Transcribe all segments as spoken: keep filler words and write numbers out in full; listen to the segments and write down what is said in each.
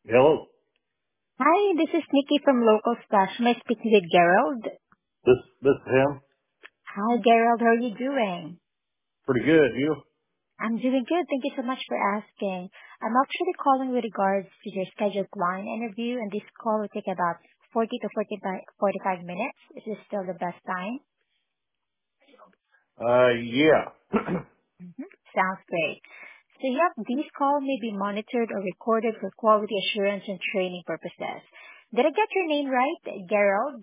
Hello. Hi, this is Nikki from Local Stash. May I speak with Gerald? This this is him. Hi, Gerald. How are you doing? Pretty good. You? I'm doing good. Thank you so much for asking. I'm actually calling with regards to your scheduled client interview, and this call will take about forty to forty-five, forty-five minutes. Is this still the best time? Uh, yeah. hmm Sounds great. So, yep, this call may be monitored or recorded for quality assurance and training purposes. Did I get your name right, Gerald?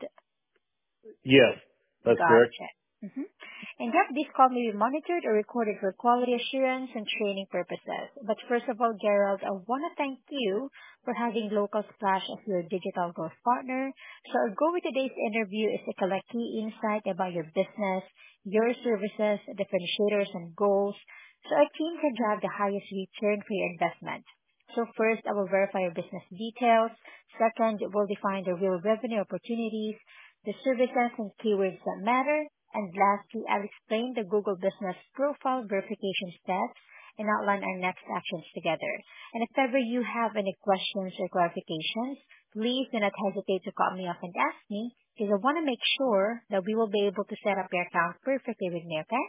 Yes, that's correct. Gotcha. Mm-hmm. And yep, this call may be monitored or recorded for quality assurance and training purposes. But first of all, Gerald, I want to thank you for having Local Splash as your digital growth partner. So our goal with today's interview is to collect key insight about your business, your services, differentiators, and goals, so our team can drive the highest return for your investment. So first, I will verify your business details. Second, we'll define the real revenue opportunities, the services and keywords that matter. And lastly, I'll explain the Google Business Profile verification steps and outline our next actions together. And if ever you have any questions or clarifications, please do not hesitate to call me up and ask me, because I want to make sure that we will be able to set up your account perfectly with me, okay?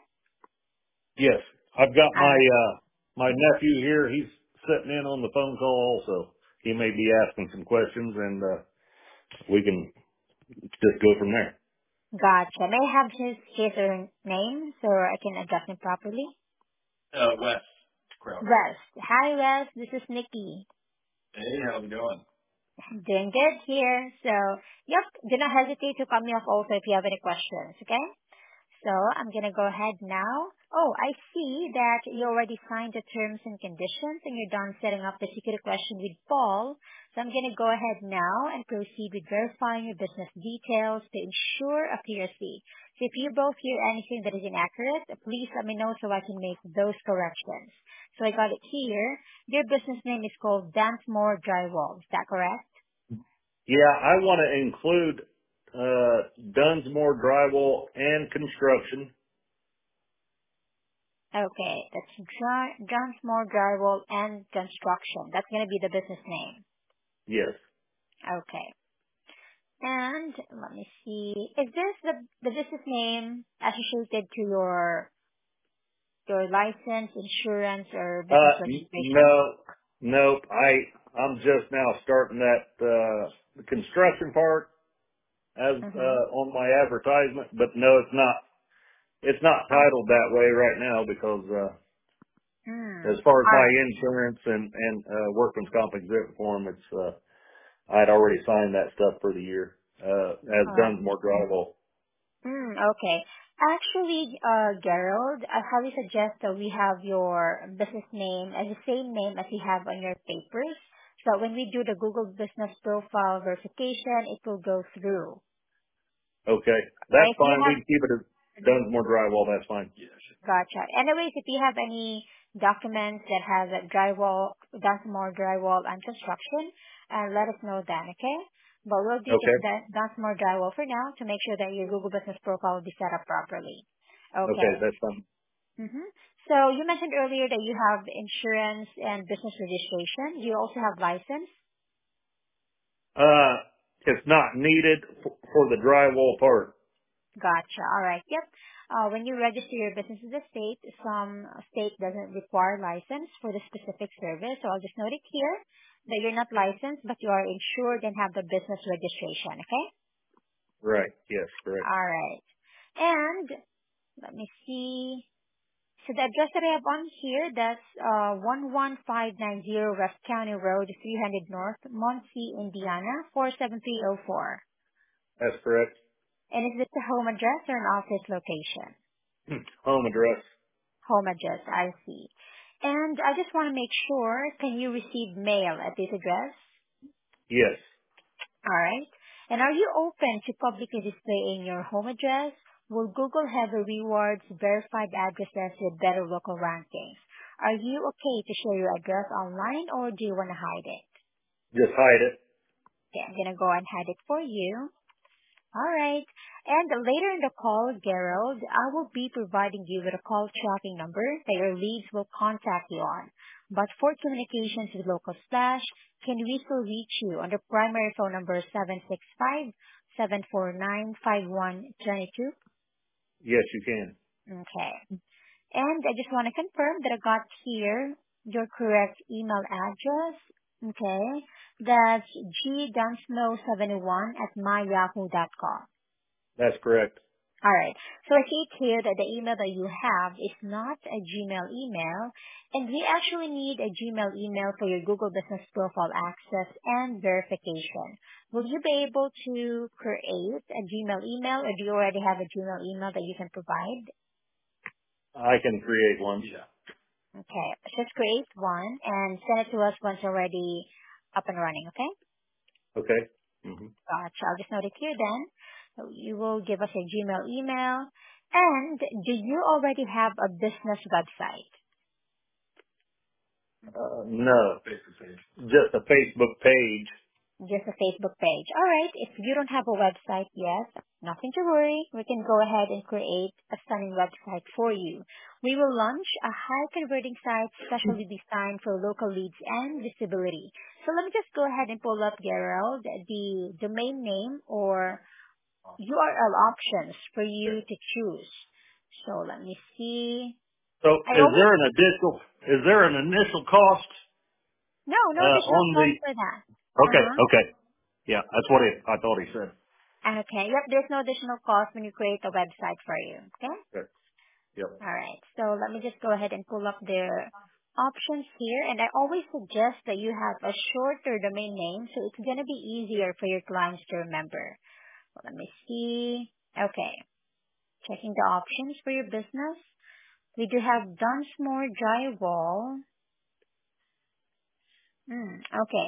Yes, I've got All my right. uh my Mhm. nephew here. He's sitting in on the phone call also. He may be asking some questions, and uh we can just go from there. Gotcha. May I have his, his or her name so I can address him properly? Uh, Wes Crowder. Wes. Hi, Wes. This is Nikki. Hey, how's it going? Doing good here. So, yep, do not hesitate to cut me off also if you have any questions, okay? So, I'm gonna go ahead now. Oh, I see that you already signed the terms and conditions and you're done setting up the security question with Paul. So I'm gonna go ahead now and proceed with verifying your business details to ensure accuracy. So if you both hear anything that is inaccurate, please let me know so I can make those corrections. So I got it here. Your business name is called Dansmore Drywall. Is that correct? Yeah, I want to include uh Dunsmore Drywall and Construction. Okay, that's Dry- Dunsmore Drywall and Construction. That's going to be the business name. Yes. Okay. And let me see. Is this the the business name associated to your your license, insurance, or business Uh, n- registration? no, nope. I I'm just now starting that uh the construction part as Mm-hmm. uh on my advertisement, but no, it's not. It's not Oh. titled that way right now because uh Hmm. as far as All my right. insurance and and uh workman's comp exhibit form, it's uh I'd already signed that stuff for the year uh as All right. Dunsmore Drywall. Hmm, okay. Actually, uh, Gerald, I highly suggest that we have your business name as the same name as you have on your papers. So when we do the Google Business Profile verification, it will go through. Okay, Or that's if you fine. We have, can keep it as Dunsmore Drywall. That's fine. gotcha. Anyways, if you have any documents that have a drywall, Dunsmore drywall and construction, uh, let us know then, okay? But we'll do just Okay. Dun- Dunsmore drywall for now to make sure that your Google Business Profile will be set up properly. Okay, Okay. that's fine. Mm-hmm. So you mentioned earlier that you have insurance and business registration. You also have license? Uh, it's not needed for, for the drywall part. Gotcha. All right. Yep. Uh, when you register your business in the state, some state doesn't require license for the specific service. So I'll just note it here that you're not licensed, but you are insured and have the business registration. Okay? Right. Yes, correct. All right. And let me see. So the address that I have on here, that's uh, one one five nine zero West County Road, three hundred North, Muncie, Indiana, four seven three zero four. That's correct. And is this a home address or an office location? Home address. Home address, I see. And I just want to make sure, can you receive mail at this address? Yes. All right. And are you open to publicly displaying your home address? Will Google have a rewards verified addresses with better local rankings? Are you okay to share your address online or do you want to hide it? Just hide it. Okay, I'm going to go and hide it for you. All right. And later in the call, Gerald, I will be providing you with a call tracking number that your leads will contact you on. But for communications with Local Splash, can we still reach you on the primary phone number seven six five, seven four nine, five one two two? Yes, you can. Okay. And I just want to confirm that I got here your correct email address. Okay. That's g dunsnow seventy one at my yahoo dot com. That's correct. All right. So I see it here that the email that you have is not a Gmail email, and we actually need a Gmail email for your Google Business Profile access and verification. Will you be able to create a Gmail email, or do you already have a Gmail email that you can provide? I can create one. Yeah. Okay. Just create one and send it to us once already up and running, okay? Okay. hmm Gotcha. I'll just note it here then. So you will give us a Gmail email. And do you already have a business website? Uh, no. Facebook page. Just a Facebook page. Just a Facebook page. All right. If you don't have a website yet, nothing to worry. We can go ahead and create a stunning website for you. We will launch a high converting site specially designed for local leads and visibility. So let me just go ahead and pull up, Gerald, the domain name or U R L options for you to choose. So let me see. So I is always, there an additional, is there an initial cost, no, no uh, additional on cost the, for that. okay, Uh-huh. okay. Yeah, that's what it, I thought he said. Okay. Yep, there's no additional cost when you create a website for you. Okay? Okay. Yep. All right. So let me just go ahead and pull up their options here. And I always suggest that you have a shorter domain name so it's going to be easier for your clients to remember. So let me see. Okay. Checking the options for your business. We do have Dunsmore Drywall. Hmm, okay.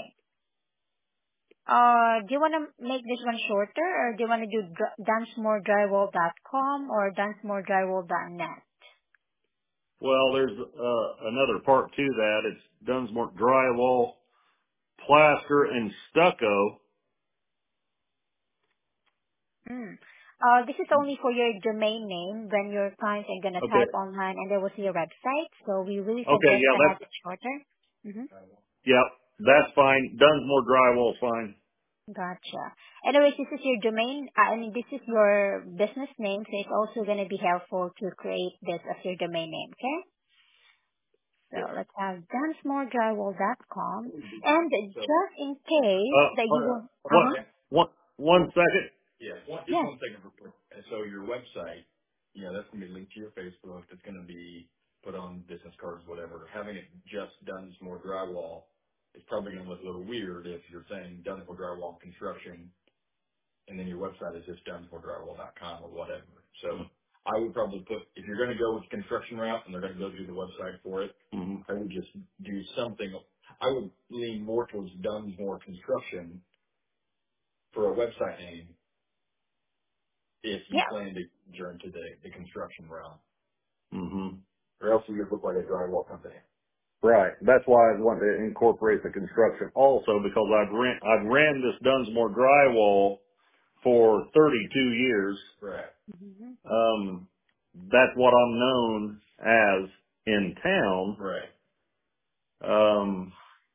Uh, do you want to make this one shorter, or do you want to do dr- dunsmore drywall dot com or dunsmore drywall dot net? Well, there's, uh, another part to that. It's Dunsmore drywall, plaster, and stucco. Hmm. Uh, this is only for your domain name when your clients are going to Okay. type online and they will see your website. So we really Okay, suggest yeah, to have that's, it shorter. Mm-hmm. yep, that's fine. Dunsmore drywall's fine. Gotcha. Anyways, this is your domain. uh, I mean, this is your business name, so it's also going to be helpful to create this as your domain name, okay? So Yep. let's have dunsmore drywall dot com. And just in case Uh, that you uh, will, what, uh-huh, one, one second. Yeah, one, just yes. one second real quick. And so your website, you know, that's going to be linked to your Facebook. That's going to be put on business cards, whatever. Having it just Dunsmore Drywall is probably going to look a little weird if you're saying Dunsmore Drywall Construction and then your website is just dunsmore drywall dot com or whatever. So I would probably put, if you're going to go with the construction route and they're going to go through the website for it, hmm I would just do something. I would lean more towards Dunsmore Construction for a website name if you Yeah. plan to enter into the, the construction realm, hmm or else you would look like a drywall company. Right. That's why I want to incorporate the construction also because I've ran, I've ran this Dunsmore drywall for thirty-two years. Right. Mm-hmm. Um, that's what I'm known as in town. Right. Um,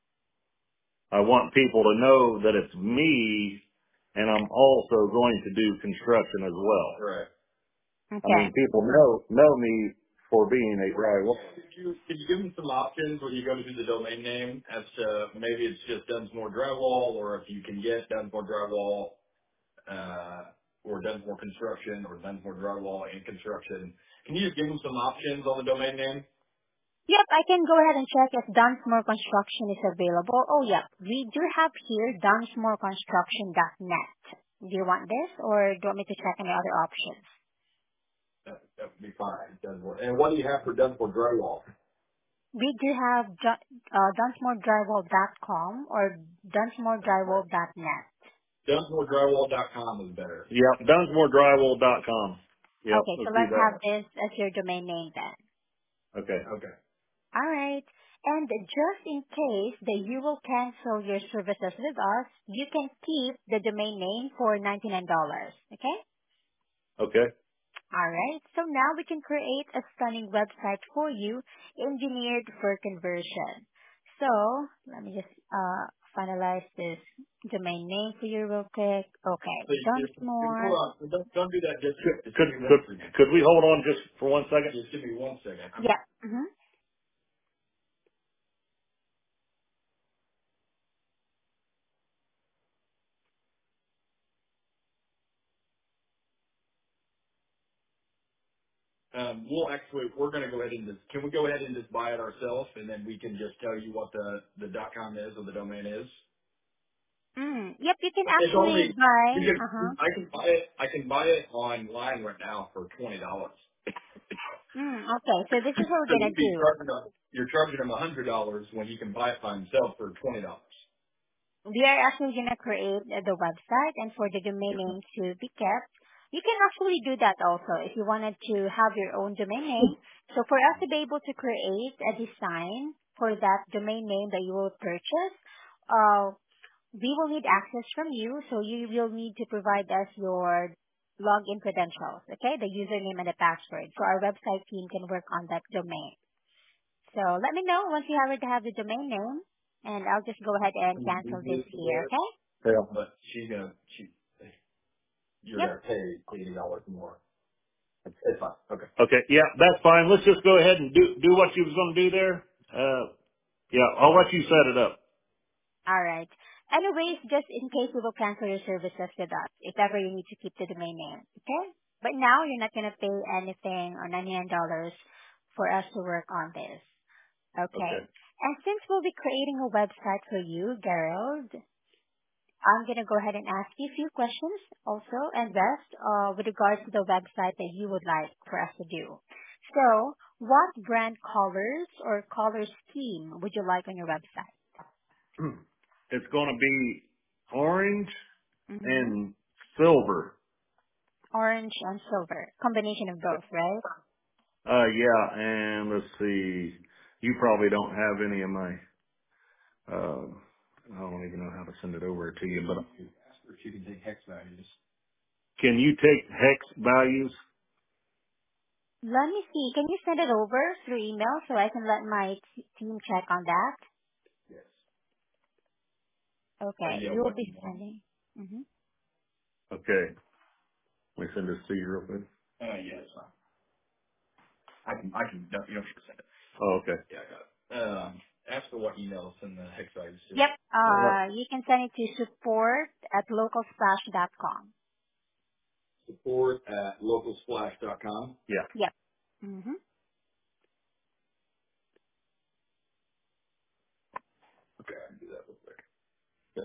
I want people to know that it's me and I'm also going to do construction as well. Right. I Okay. mean, people know, know me for being a drywall. Could you, could you give them some options when you go to do the domain name as to maybe it's just Dunsmore Drywall, or if you can get Dunsmore Drywall, uh, or Dunsmore Construction, or Dunsmore Drywall and Construction? Can you just give them some options on the domain name? Yep, I can go ahead and check if Dunsmore Construction is available. Oh, yep. We do have here dunsmore construction dot net. Do you want this, or do you want me to check any other options? That, that would be fine. Dunsmore. And what do you have for Dunsmore Drywall? We do have du- uh, dunsmore drywall dot com or dunsmore drywall dot net. Dunsmore Drywall dot com is better. Yep, dunsmore drywall dot com. Yep, Okay, so let's do let's have that. this as your domain name then. Okay. Okay. All right. And just in case that you will cancel your services with us, you can keep the domain name for ninety-nine dollars. Okay? Okay. All right. So now we can create a stunning website for you, engineered for conversion. So let me just uh, finalize this domain name for you real quick. Okay, So you just, hold Dunsmore. on. Don't, don't do that. Just, Could just give could me one could, second. could we hold on just for one second? Just give me one second. I'm, Yeah. Mm-hmm. um, we'll actually, we're going to go ahead and just, can we go ahead and just buy it ourselves and then we can just tell you what the, the dot com is or the domain is? Mm. Yep, you can It's actually only, buy. you can, Uh-huh. I can buy it, I can buy it online right now for twenty dollars. Mm, okay, so this is what So we're gonna you'd be do. charging them, you're charging them a hundred dollars when you can buy it by himself for twenty dollars. We are actually gonna create uh, the website, and for the domain name to be kept, you can actually do that also if you wanted to have your own domain name. So for us to be able to create a design for that domain name that you will purchase, uh, we will need access from you. So you will need to provide us your login credentials, okay, the username and the password, so our website team can work on that domain. So let me know once you already have the domain name, and I'll just go ahead and cancel this here, okay? Yeah. But she's gonna, she, you're Yep. gonna pay eighty dollars more. It's, it's fine. Okay. Okay. Yeah, that's fine. Let's just go ahead and do do what you was going to do there. Uh, yeah, I'll let you set it up. All right. Anyways, just in case we will cancel your services with us, if ever you need to keep the domain name, okay? But now you're not going to pay anything or ninety-nine dollars for us to work on this, okay? Okay. And since we'll be creating a website for you, Gerald, I'm going to go ahead and ask you a few questions also, and best, uh, with regards to the website that you would like for us to do. So, what brand colors or color scheme would you like on your website? It's going to be orange Mm-hmm. and silver. Orange and silver. Combination of both, right? Uh, yeah, and let's see. You probably don't have any of my. Uh, I don't even know how to send it over to you, but Ask her if she can take hex values. can you take hex values? Let me see. Can you send it over through email so I can let my t- team check on that? Yes. Uh, Okay, yeah, you'll what be you want? sending. Mm-hmm. Okay. Let me send this to you real quick. Uh, yeah, it's fine. I can, I can, no, you don't have to send it. Oh, okay. Yeah, I got it. Um, ask for what email to send the hex values to. Yep. Uh, Uh, you can send it to support at localsplash dot com. Support at localsplash dot com. yeah. Yep. Mm-hmm. Okay, I can do that real quick. Okay.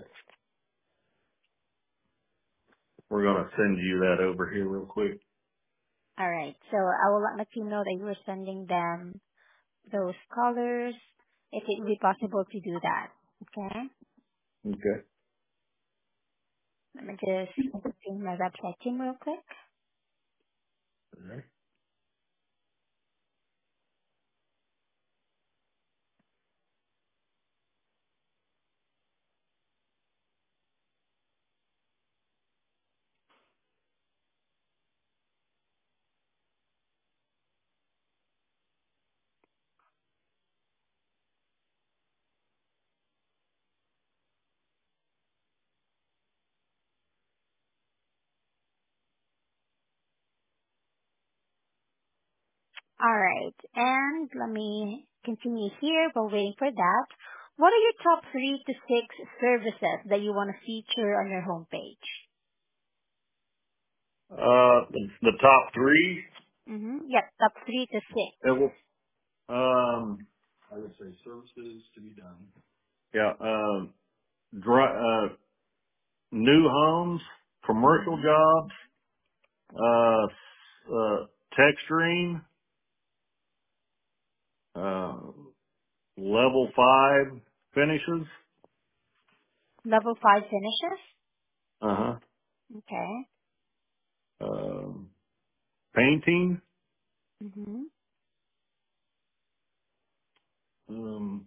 We're going to send you that over here real quick. All right. So I will let my team know that you were sending them those colors, if it would be possible to do that. Okay. Okay. Let me just see my website team real quick. All right. All right. And let me continue here while waiting for that. What are your top three to six services that you want to feature on your homepage? Uh, the, the top three, Mm-hmm. Yep, top three to six. it will, um, I would say services to be done. yeah, um, dry, uh, new homes, commercial Mm-hmm. jobs, uh, uh, texturing, uh, level five finishes, Level five finishes. uh-huh, Okay. um, painting, Mm-hmm. um,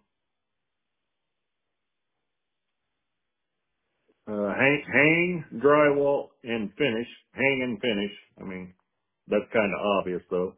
uh, hang, hang, drywall, and finish, hang and finish, I mean. That's kind of obvious though.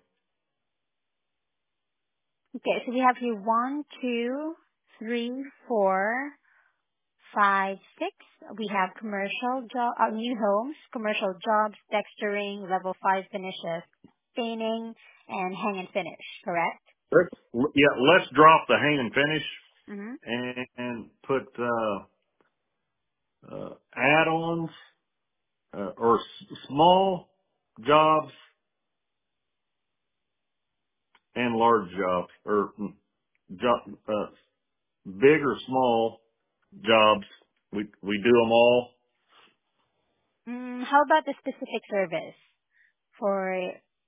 Okay, so we have here one, two, three, four, five, six. We have commercial job, uh, new homes, commercial jobs, texturing, level five finishes, painting, and hang and finish, correct? Let's, yeah, let's drop the hang and finish Mm-hmm. and, and put, uh, uh, add-ons, uh, or s- small jobs and large jobs, or mm, jo- uh, big or small jobs. We, we do them all. Mm, how about the specific service for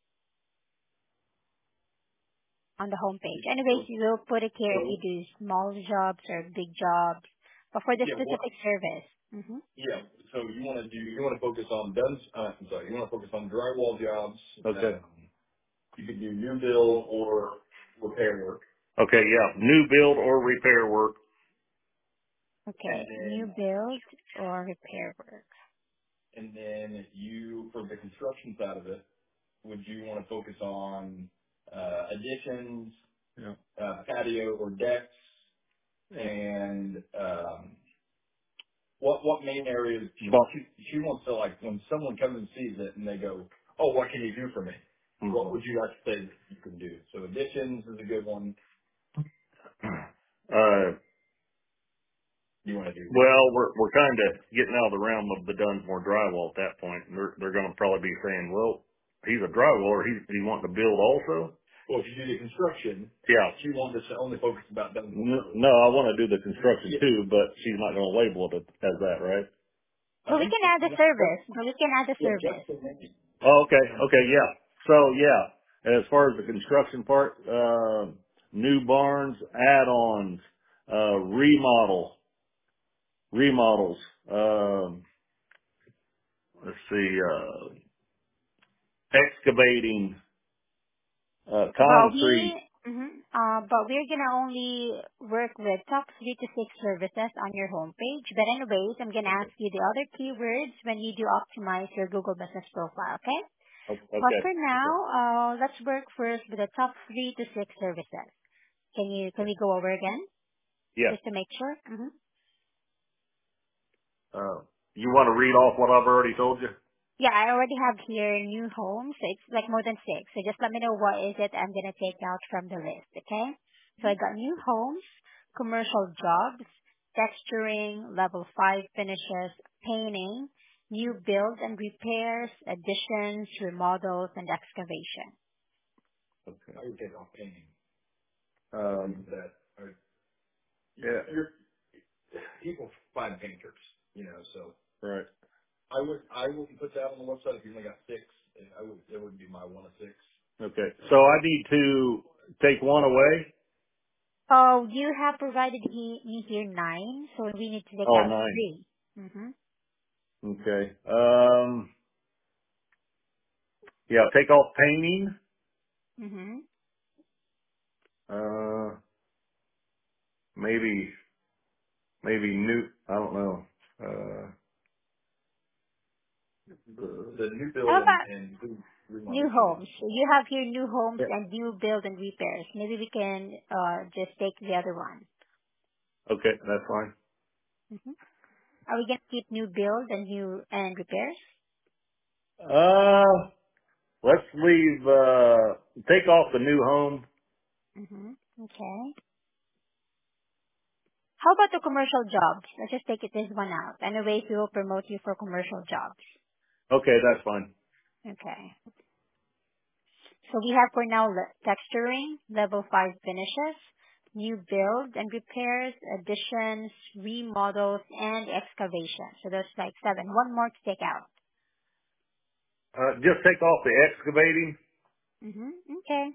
on the homepage? Anyways, you will put it here if you So, do small jobs or big jobs, but for the yeah, what, specific service. Mm-hmm. yeah, so you want to do, you want to focus on done, uh, I'm sorry, you want to focus on drywall jobs. Okay. Um, you could do new build or repair work. Okay. Yeah. New build or repair work. And Okay, new then, build or repair work. and then you, for the construction side of it, would you want to focus on, uh, additions, Yeah. uh, patio or decks, and, um, what what main areas she, But, she she wants to, like, when someone comes and sees it and they go, oh, what can you do for me? What mhm. would you like to say that you can do? So additions is a good one. uh, You want to do? well, we're, we're kind of getting out of the realm of the Dunsmore drywall at that point. They're, they're going to probably be saying, well, he's a drywaller. He's, he wanting to build also? Well, if you do the construction, Yeah. she wants us to only focus about done. N- No, I want to do the construction Yeah, too, but she's not going to label it as that, right? I But we think can so. add the Yeah, service. But we can add the yeah, service. that's the main. Oh, okay. Okay. Yeah. So yeah, as far as the construction part, uh, new barns, add-ons, uh, remodel, remodels, um, let's see, uh, excavating, uh, But concrete. we, mhm, uh, but we're gonna only work with top three to six services on your homepage. But anyways, I'm gonna ask you the other keywords when you do optimize your Google Business Profile. Okay? Okay. But for Okay. now, uh, let's work first with the top three to six services. Can you can we go over again Yes. just to make sure? Mm-hmm. Uh, you want to read off what I've already told you? Yeah, I already have here new homes. So it's like more than six. So just let me know what is it I'm gonna take out from the list, okay? So I got new homes, commercial jobs, texturing, level five finishes, painting, new builds and repairs, additions, remodels, and excavation. Okay. I would take off painting. I agree Um, with that. I, yeah. you're, people find painters, you know, so Right. I would I wouldn't put that on the website if you only got six. I would that wouldn't be my one of six. Okay. So I need to take one away. Oh, you have provided he, me here nine, so we need to take Oh, out nine. three. Mm-hmm. Okay. Um, yeah, take off painting. Mm-hmm. Uh, maybe, maybe new, I don't know. Uh, the, The new How build and, about and food new remodel should be homes? So you have here new homes yeah. and new build and repairs. Maybe we can uh just take the other one. Okay, that's fine. Mm-hmm. Are we gonna keep new build and new and repairs? Uh, let's leave, uh, take off the new home. Mm-hmm. Okay. How about the commercial jobs? Let's just take it this one out. Anyways, we will promote you for commercial jobs. Okay, that's fine. Okay. So we have for now le- texturing, level five finishes, new build and repairs, additions, remodels, and excavation. So there's like seven. One more to take out. Uh, just take off the excavating. Mm-hmm. Okay.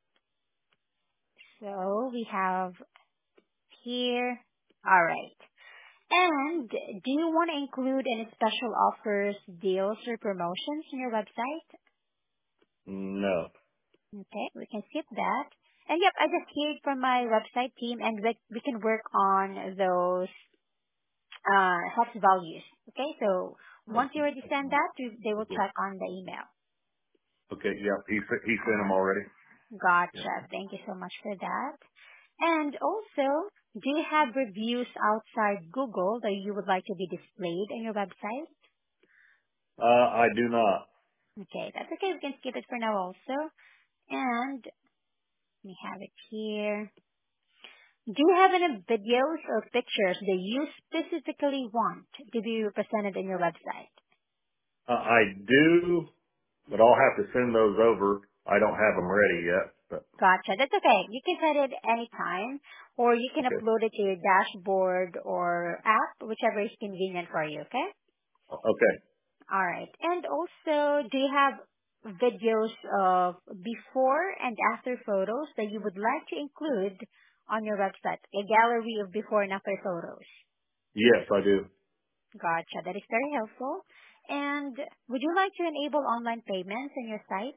So we have here. All right. And do you want to include any special offers, deals, or promotions in your website? No. Okay, we can skip that. And yep, I just heard from my website team, and we, we can work on those uh, hex values. Okay, so once you already send that, we- they will check on the email. Okay. Yeah. He s- he sent them already. Yeah. Gotcha. Thank you so much for that. And also, do you have reviews outside Google that you would like to be displayed on your website? Uh, I do not. Okay, that's okay. We can skip it for now also. And we have it here. Do you have any videos or pictures that you specifically want to be represented in your website? Uh, I do, but I'll have to send those over. I don't have them ready yet. But Gotcha. That's okay. You can set it anytime, or you can okay. upload it to your dashboard or app, whichever is convenient for you, okay? Okay. All right. And also, do you have videos of before and after photos that you would like to include on your website? A gallery of before and after photos. Yes, I do. Gotcha. That is very helpful. And would you like to enable online payments on your site?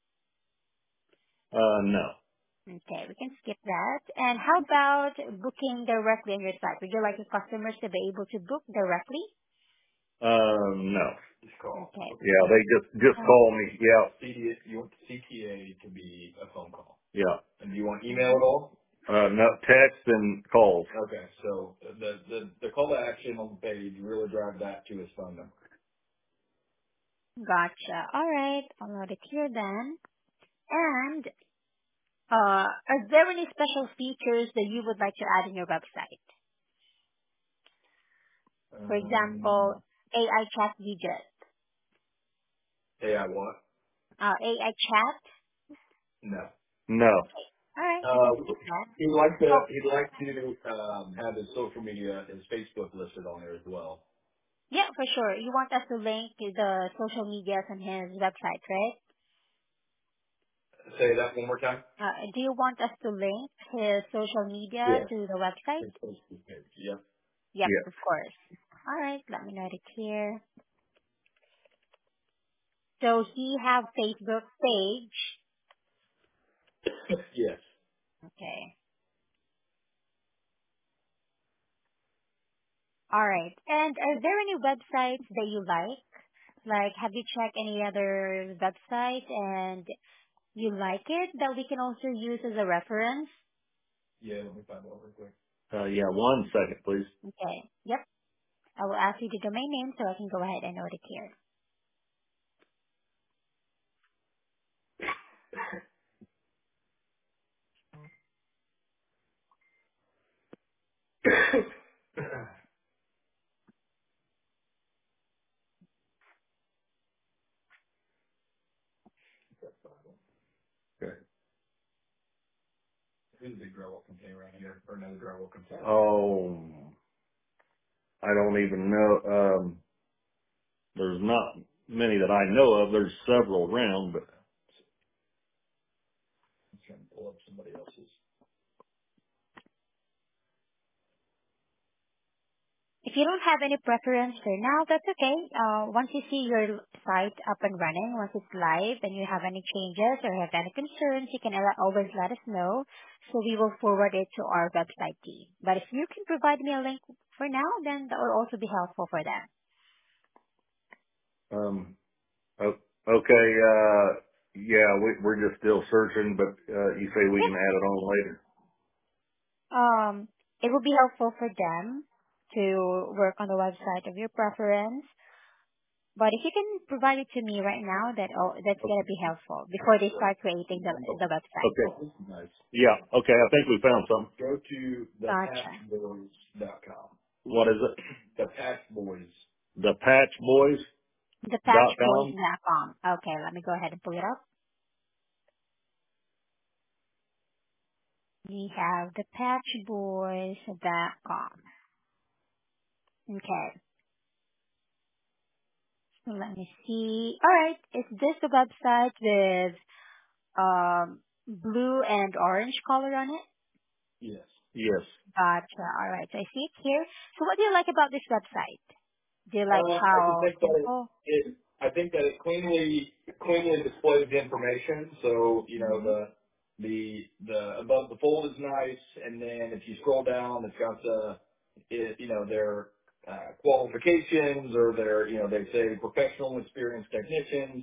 Uh, no. Okay, we can skip that. And how about booking directly on your site? Would you like your customers to be able to book directly? Uh, no. Just call. Okay. Yeah, they just just Um, call me. Yeah. C D A, you want the C T A to be a phone call. Yeah. And do you want email mhm. at all? Uh, no text and calls. Okay, so the, the, the call to action on the page, really drive that to his phone number. Gotcha. All right. I'll note it here then. And uh, are there any special features that you would like to add in your website? For example, Um, A I chat widget. hey, I want? Uh, A I chat. No. No. Okay. All right. We can Uh, skip that. he'd like to, Oh, he'd like to, um, have his social media, his Facebook listed on there as well. yeah, for sure. You want us to link the social medias on his website, right? Say that one more time? Uh, do you want us to link his social media Yeah. to the website? His Facebook page, yep. Yep, Yes. of course. All right. Let me note it here. So he have Facebook page. Yes. Okay. All right. And are there any websites that you like? Like, have you checked any other website and you like it that we can also use as a reference? Yeah, let me find one real quick. Uh, yeah. One second, please. Okay. Yep. I will ask you the domain name so I can go ahead and note it here. Okay. Who's a big drywall company around here, or another drywall company? Oh, I don't even know. Um, there's not many that I know of. There's several around, but I'm trying to pull up somebody else's. If you don't have any preference for now, that's okay. Uh, once you see your site up and running, once it's live and you have any changes or have any concerns, you can al- always let us know so we will forward it to our website team. But if you can provide me a link for now, then that will also be helpful for them. um, oh, okay. Uh, yeah, we, we're just still searching, but uh, you say we Okay. can add it on later. Um, it will be helpful for them to work on the website of your preference. But if you can provide it to me right now, that oh, that's gonna be helpful before they start creating the the website. Okay. Oh, this is nice. Yeah. Okay. I think we found something. Go to the patch Gotcha. boys dot com. What is it? The Patch Boys. The patch boys The dot patch boys com. dot com. Okay, let me go ahead and pull it up. We have the patch boys dot com. Okay, so let me see. All right, is this the website with um blue and orange color on it? Yes. Yes. Gotcha. All right, so I see it here. So what do you like about this website? Do you like Uh, I just how think that it, simple? it, I think that it cleanly, cleanly displays the information. So, you know, Mm-hmm. the, the, the above the fold is nice. And then if you scroll down, it's got the, it, you know, their, uh, qualifications or their, you know, they say professional experienced technicians.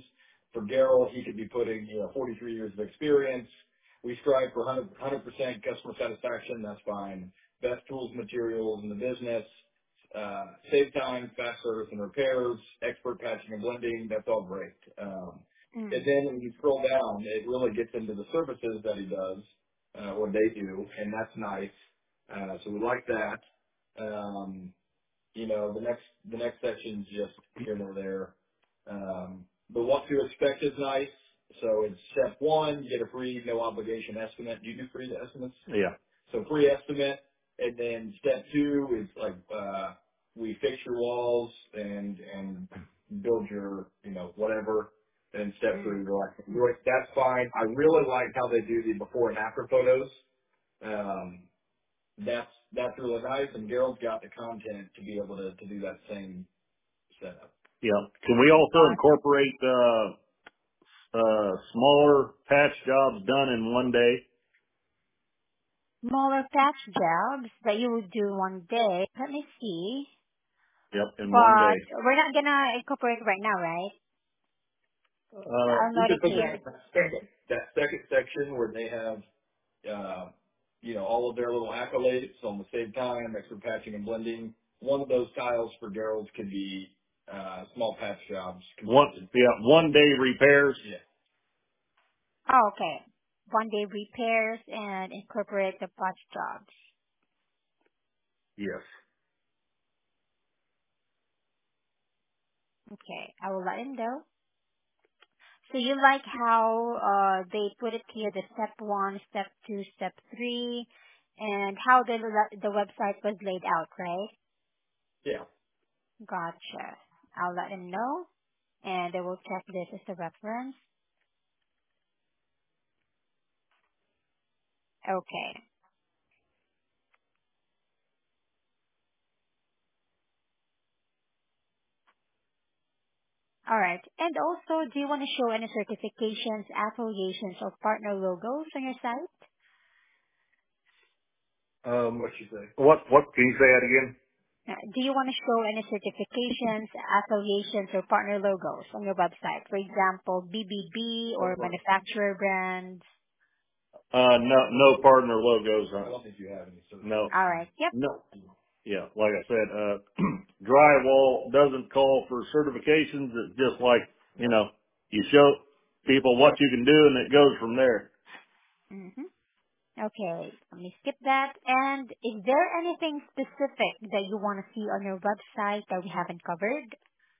For Gerald, he could be putting, you know, forty-three years of experience. We strive for one hundred percent customer satisfaction. That's fine. Best tools, materials in the business. Uh, save time, fast service and repairs, expert patching and blending. That's all great. Um, and Mm. then when you scroll down, it really gets into the services that he does, uh, or they do, and that's nice. Uh, so we like that. Um, you know, the next the next section's just here and there. Um, the what to expect is nice. So it's step one, get a free no obligation estimate. Do you do free estimates? Yeah. So free estimate, and then step two is like uh, we fix your walls and and build your you know whatever. And step Mm. three, we're like, "Right, that's fine. I really like how they do the before and after photos. Um, that's that's really nice, and Gerald's got the content to be able to, to do that same setup. Yeah. Can we also Got incorporate, uh, uh, smaller patch jobs done in one day? smaller patch jobs that you would do one day. Let me see. Yep. In one day. But we're not gonna incorporate right now, right? Uh, I'll You note could it put here. that second that second section where they have uh, you know all of their little accolades on the save time, extra patching and blending. One of those tiles for Gerald's could be uh, small patch jobs one, completed. yeah, one day repairs. Yeah. Oh, okay. One day repairs and incorporate the patch jobs. Yes. Okay, I will let him know. So you like how uh, they put it here, the step one, step two, step three, and how the the website was laid out, right? Yeah. Gotcha. I'll let him know, and I will check this as a reference. Okay. All right. And also, do you want to show any certifications, affiliations, or partner logos on your site? Um, what you say? What, what, can you say that again? Uh, Do you want to show any certifications, affiliations, or partner logos on your website? For example, B B B or manufacturer brands? Uh, no, no partner logos I on. don't think you have any No. All right. certifications. Yep. No. Yeah, like I said, uh, drywall doesn't call for certifications. It's just like, you know, you show people what you can do and it goes from there. Mm-hmm. Okay. Let me skip that. And is there anything specific that you want to see on your website that we haven't covered?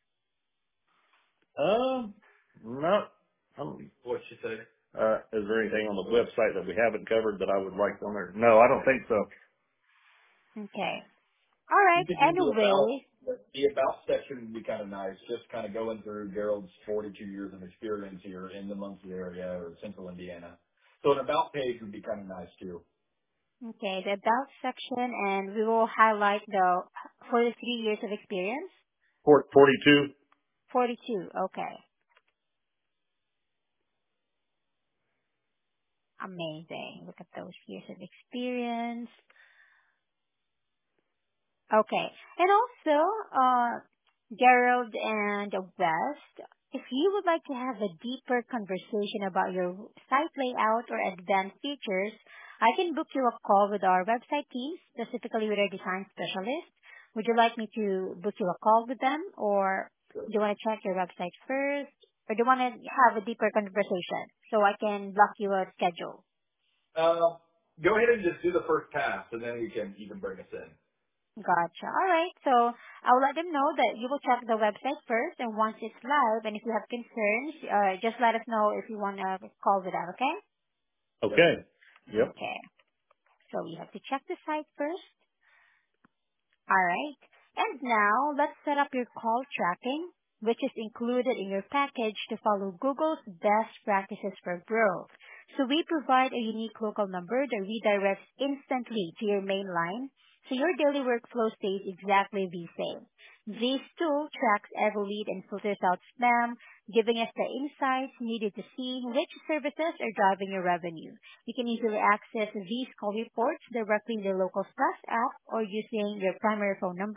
Um, no. Um, What you say? uh, is there anything on the website that we haven't covered that I would like on there? No, I don't think so. Okay. All You right. could do the about. Anyway, The about section would be kind of nice, just kind of going through Gerald's forty-two years of experience here in the Muncie area or central Indiana. So an about page would be kind of nice too. okay, the about section, and we will highlight the forty-three years of experience. For- forty-two? forty-two. Okay. Amazing. Look at those years of experience. Okay. And also, uh, Gerald and West, if you would like to have a deeper conversation about your site layout or advanced features, I can book you a call with our website team, specifically with our design specialist. Would you like me to book you a call with them, or do you want to check your website first, or do you want to have a deeper conversation so I can block you a schedule? Uh, go ahead and just do the first pass, and then we can you can bring us in. Gotcha. All right. So I'll let them know that you will check the website first, and once it's live, and if you have concerns, uh, just let us know if you want to call with that. Okay? Yep. Okay. Yep. Okay. So you have to check the site first. All right. And now let's set up your call tracking, which is included in your package to follow Google's best practices for growth. So we provide a unique local number that redirects instantly to your main line, so your daily workflow stays exactly the same. This tool tracks every lead and filters out spam, giving us the insights needed to see which services are driving your revenue. You can easily access these call reports directly in the local Plus app or using your primary phone number,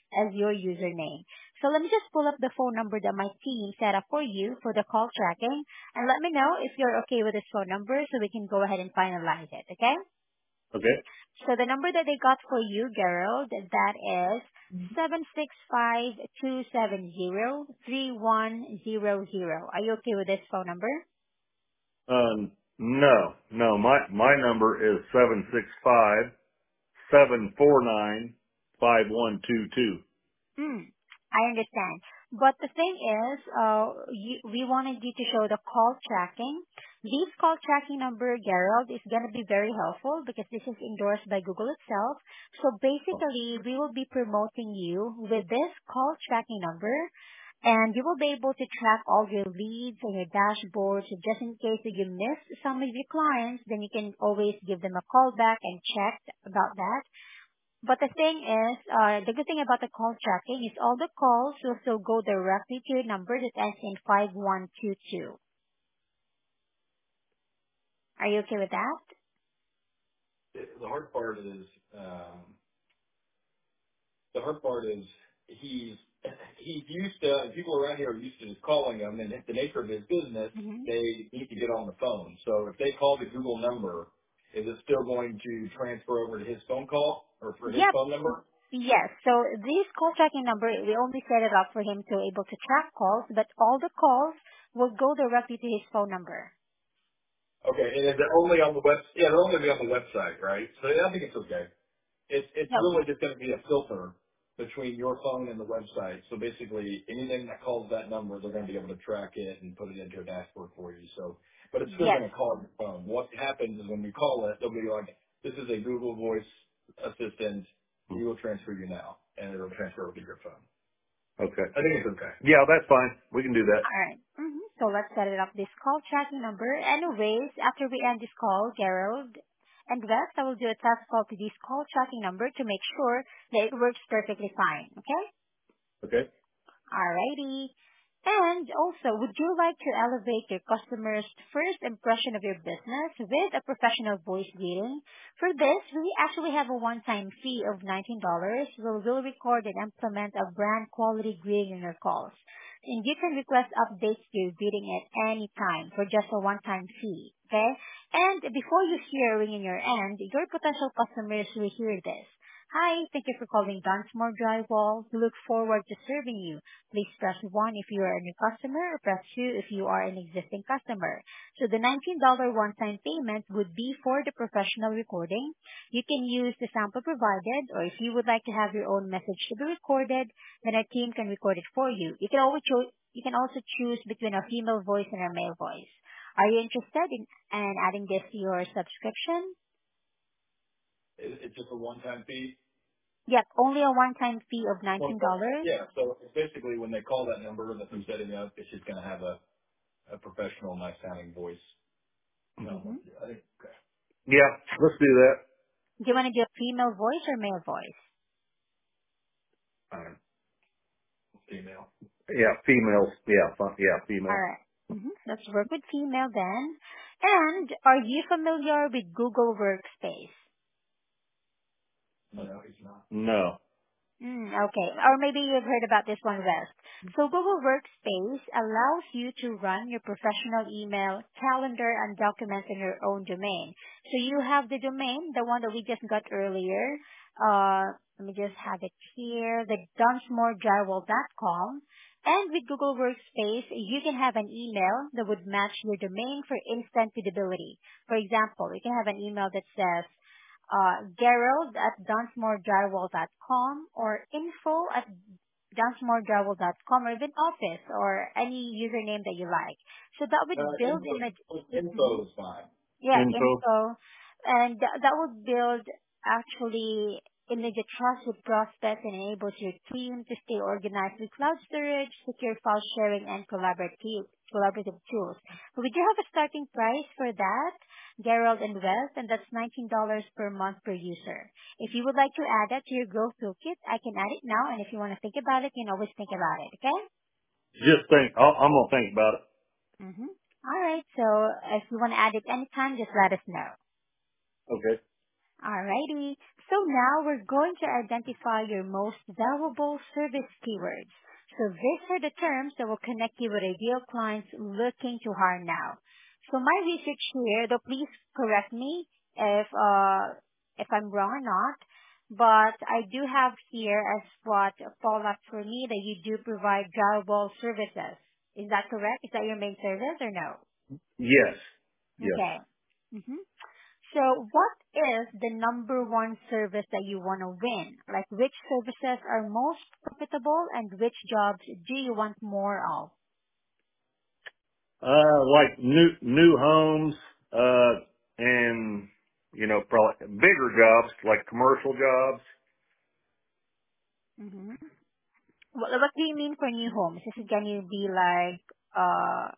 as your username. So let me just pull up the phone number that my team set up for you for the call tracking, and let me know if you're okay with this phone number so we can go ahead and finalize it, okay? Okay. So the number that they got for you, Gerald, that is seven six five two seven zero three one zero zero. Are you okay with this phone number? Um, no, no, my, my number is seven six five seven four nine five one two two. Hmm, I understand. But the thing is, uh, you, we wanted you to show the call tracking. This call tracking number, Gerald, is going to be very helpful because this is endorsed by Google itself. So basically, we will be promoting you with this call tracking number, and you will be able to track all your leads and your dashboard. So just in case that you miss some of your clients, then you can always give them a call back and check about that. But the thing is, uh, the good thing about the call tracking is all the calls will still go directly to your number that ends in five one two two. Are you okay with that? It- The hard part is, um, the hard part is he's he's used to people around here are used to just calling him, and the nature of his business, Mm-hmm. they need to get on the phone. So if they call the Google number, is it still going to transfer over to his phone call or for his Yep. phone number? Yes. So this call tracking number, we only set it up for him to able to track calls, but all the calls will go directly to his phone number. Okay, and is it only on the web? Yeah, it'll only be on the website, right? So I think it's okay. It's it's Yep. really just going to be a filter between your phone and the website. So basically, anything that calls that number, they're going to be able to track it and put it into a dashboard for you. So, but it's still Yes. going to call your phone. What happens is when we call it, they'll be like, "This is a Google Voice assistant. We will transfer you now," and it'll transfer over to your phone. Okay. I think it's okay. Yeah, that's fine. We can do that. All right. Mm-hmm. So let's set it up this call tracking number. Anyways, after we end this call, Gerald and Wes, I will do a test call to this call tracking number to make sure that it works perfectly fine. Okay? Okay. Alrighty. And also, would you like to elevate your customer's first impression of your business with a professional voice greeting? For this, we actually have a one-time fee of nineteen dollars where we'll record and implement a brand quality greeting in your calls. And you can request updates to your greeting at any time for just a one-time fee. Okay? And before you hear a ring in your end, your potential customers will hear this. Hi, thank you for calling Dunsmore Drywall. We look forward to serving you. Please press one if you are a new customer, or press two if you are an existing customer. So the nineteen dollars one-time payment would be for the professional recording. You can use the sample provided, or if you would like to have your own message to be recorded, then our team can record it for you. You can always cho- you can also choose between a female voice and a male voice. Are you interested in, in adding this to your subscription? It- It's just a one-time fee. Yep, only a one-time fee of Well, nineteen dollars. yeah. So it's basically, when they call that number that they're setting up, it's just going to have a a professional, nice sounding voice. No, Mm-hmm. I think okay. Yeah, let's do that. Do you want to do a female voice or male voice? Fine. Female. Yeah, females. Yeah, fun, yeah, All female. right. Mm-hmm. Let's work with female then. And are you familiar with Google Workspace? No, he's not. No. Mm, okay. Or maybe you've heard about this one, West. So Google Workspace allows you to run your professional email, calendar, and documents in your own domain. So you have the domain, the one that we just got earlier. Uh, let me just have it here, the dunsmore drywall dot com. And with Google Workspace, you can have an email that would match your domain for instant readability. For example, you can have an email that says, uh, Gerald at dunsmore drywall dot com or info at dunsmore drywall dot com or even office or any username that you like. So that Uh, would build info, image. info is fine. Yeah, Info. info. And th- that would build actually immediate trust with prospects and enables your team to stay organized with cloud storage, secure file sharing, and collaborative, collaborative tools. But we do have a starting price for that, Gerald and Wes, and that's nineteen dollars per month per user. If you would like to add that to your growth toolkit, I can add it now, and if you want to think about it, you can always think about it, okay? Just think. I'll, I'm gonna think about it. Mm-hmm. All right, so if you want to add it anytime, just let us know. Okay. Alrighty. So now we're going to identify your most valuable service keywords. So these are the terms that will connect you with ideal clients looking to hire now. So my research here, though please correct me if uh if I'm wrong or not, but I do have here as what fall up for me that you do provide drywall services. Is that correct? Is that your main service or no? Yes. Yes. Okay. Mm-hmm. So what is the number one service that you want to win? Like which services are most profitable and which jobs do you want more of? Uh, like new, new homes, uh, and, you know, probably bigger jobs, like commercial jobs. hmm What, what do you mean for new homes? Is it going to be like uh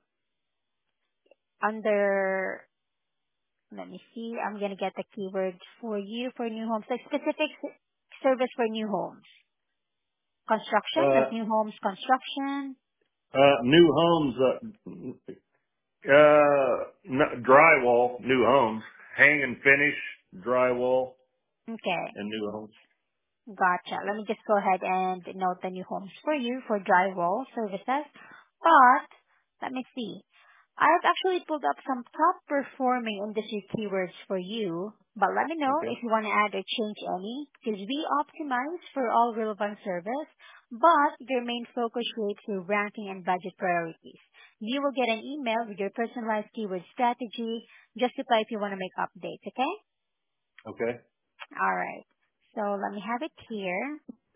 under, let me see, I'm going to get the keywords for you for new homes, like specific s- service for new homes. Construction, Uh, like new homes construction. uh, new homes, uh, uh, n- drywall, new homes, hang and finish, drywall, Okay. and new homes. Gotcha. Let me just go ahead and note the new homes for you for drywall services. But let me see. I've actually pulled up some top performing industry keywords for you, but let me know Okay. if you want to add or change any, because we optimize for all relevant service, but your main focus relates to ranking and budget priorities. You will get an email with your personalized keyword strategy. Just reply if you want to make updates, okay? Okay. All right. So let me have it here.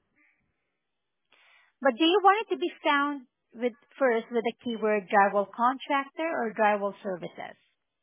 But do you want it to be found with first with the keyword drywall contractor or drywall services?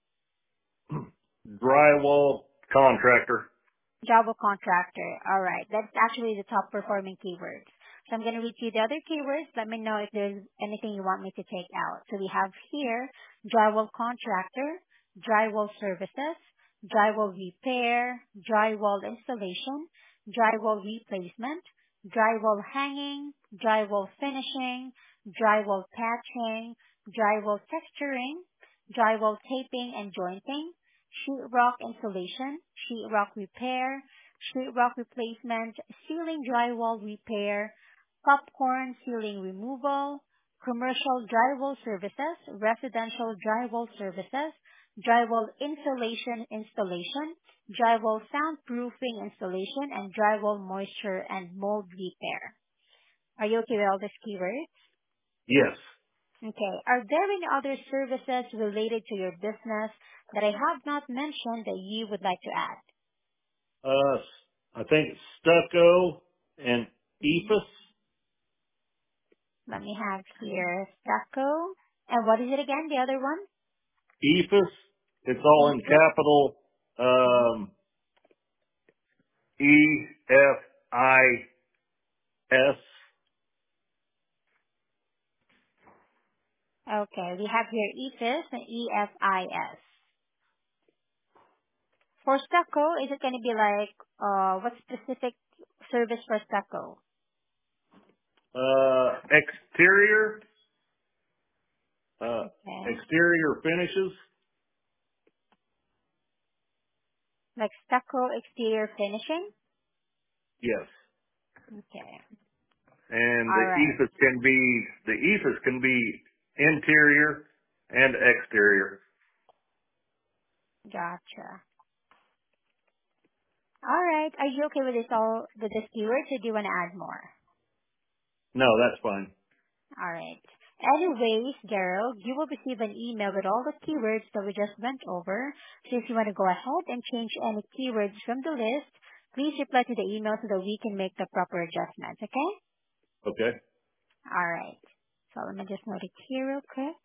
Drywall contractor. Drywall contractor. All right. That's actually the top performing keywords. So I'm going to read you the other keywords. Let me know if there's anything you want me to take out. So we have here drywall contractor, drywall services, drywall repair, drywall installation, drywall replacement, drywall hanging, drywall finishing, drywall patching, drywall texturing, drywall taping and jointing, sheetrock installation, sheetrock repair, sheetrock replacement, ceiling drywall repair, popcorn ceiling removal, commercial drywall services, residential drywall services, drywall insulation installation, drywall soundproofing installation, and drywall moisture and mold repair. Are you okay with all these keywords? Yes. Okay. Are there any other services related to your business that I have not mentioned that you would like to add? Uh, I think stucco and Mhm. ephes. Let me have here stucco. And what is it again, the other one? Ephes. It's all in Ephes. capital. Mhm. Um, E F I S. Okay, we have here Ephes and E F I S. For stucco, is it going to be like, uh, what specific service for stucco? Uh, exterior. Uh, Okay. exterior finishes. Like stucco exterior finishing? Yes. Okay. And the All right. ephes can be the ephes can be interior and exterior. Gotcha. All right. Are you okay with this all, with this keyword, or do you want to add more? No, that's fine. All right. Anyways, Gerald, you will receive an email with all the keywords that we just went over. So if you want to go ahead and change any keywords from the list, please reply to the email so that we can make the proper adjustments, okay? Okay. All right. So let me just note it here real quick.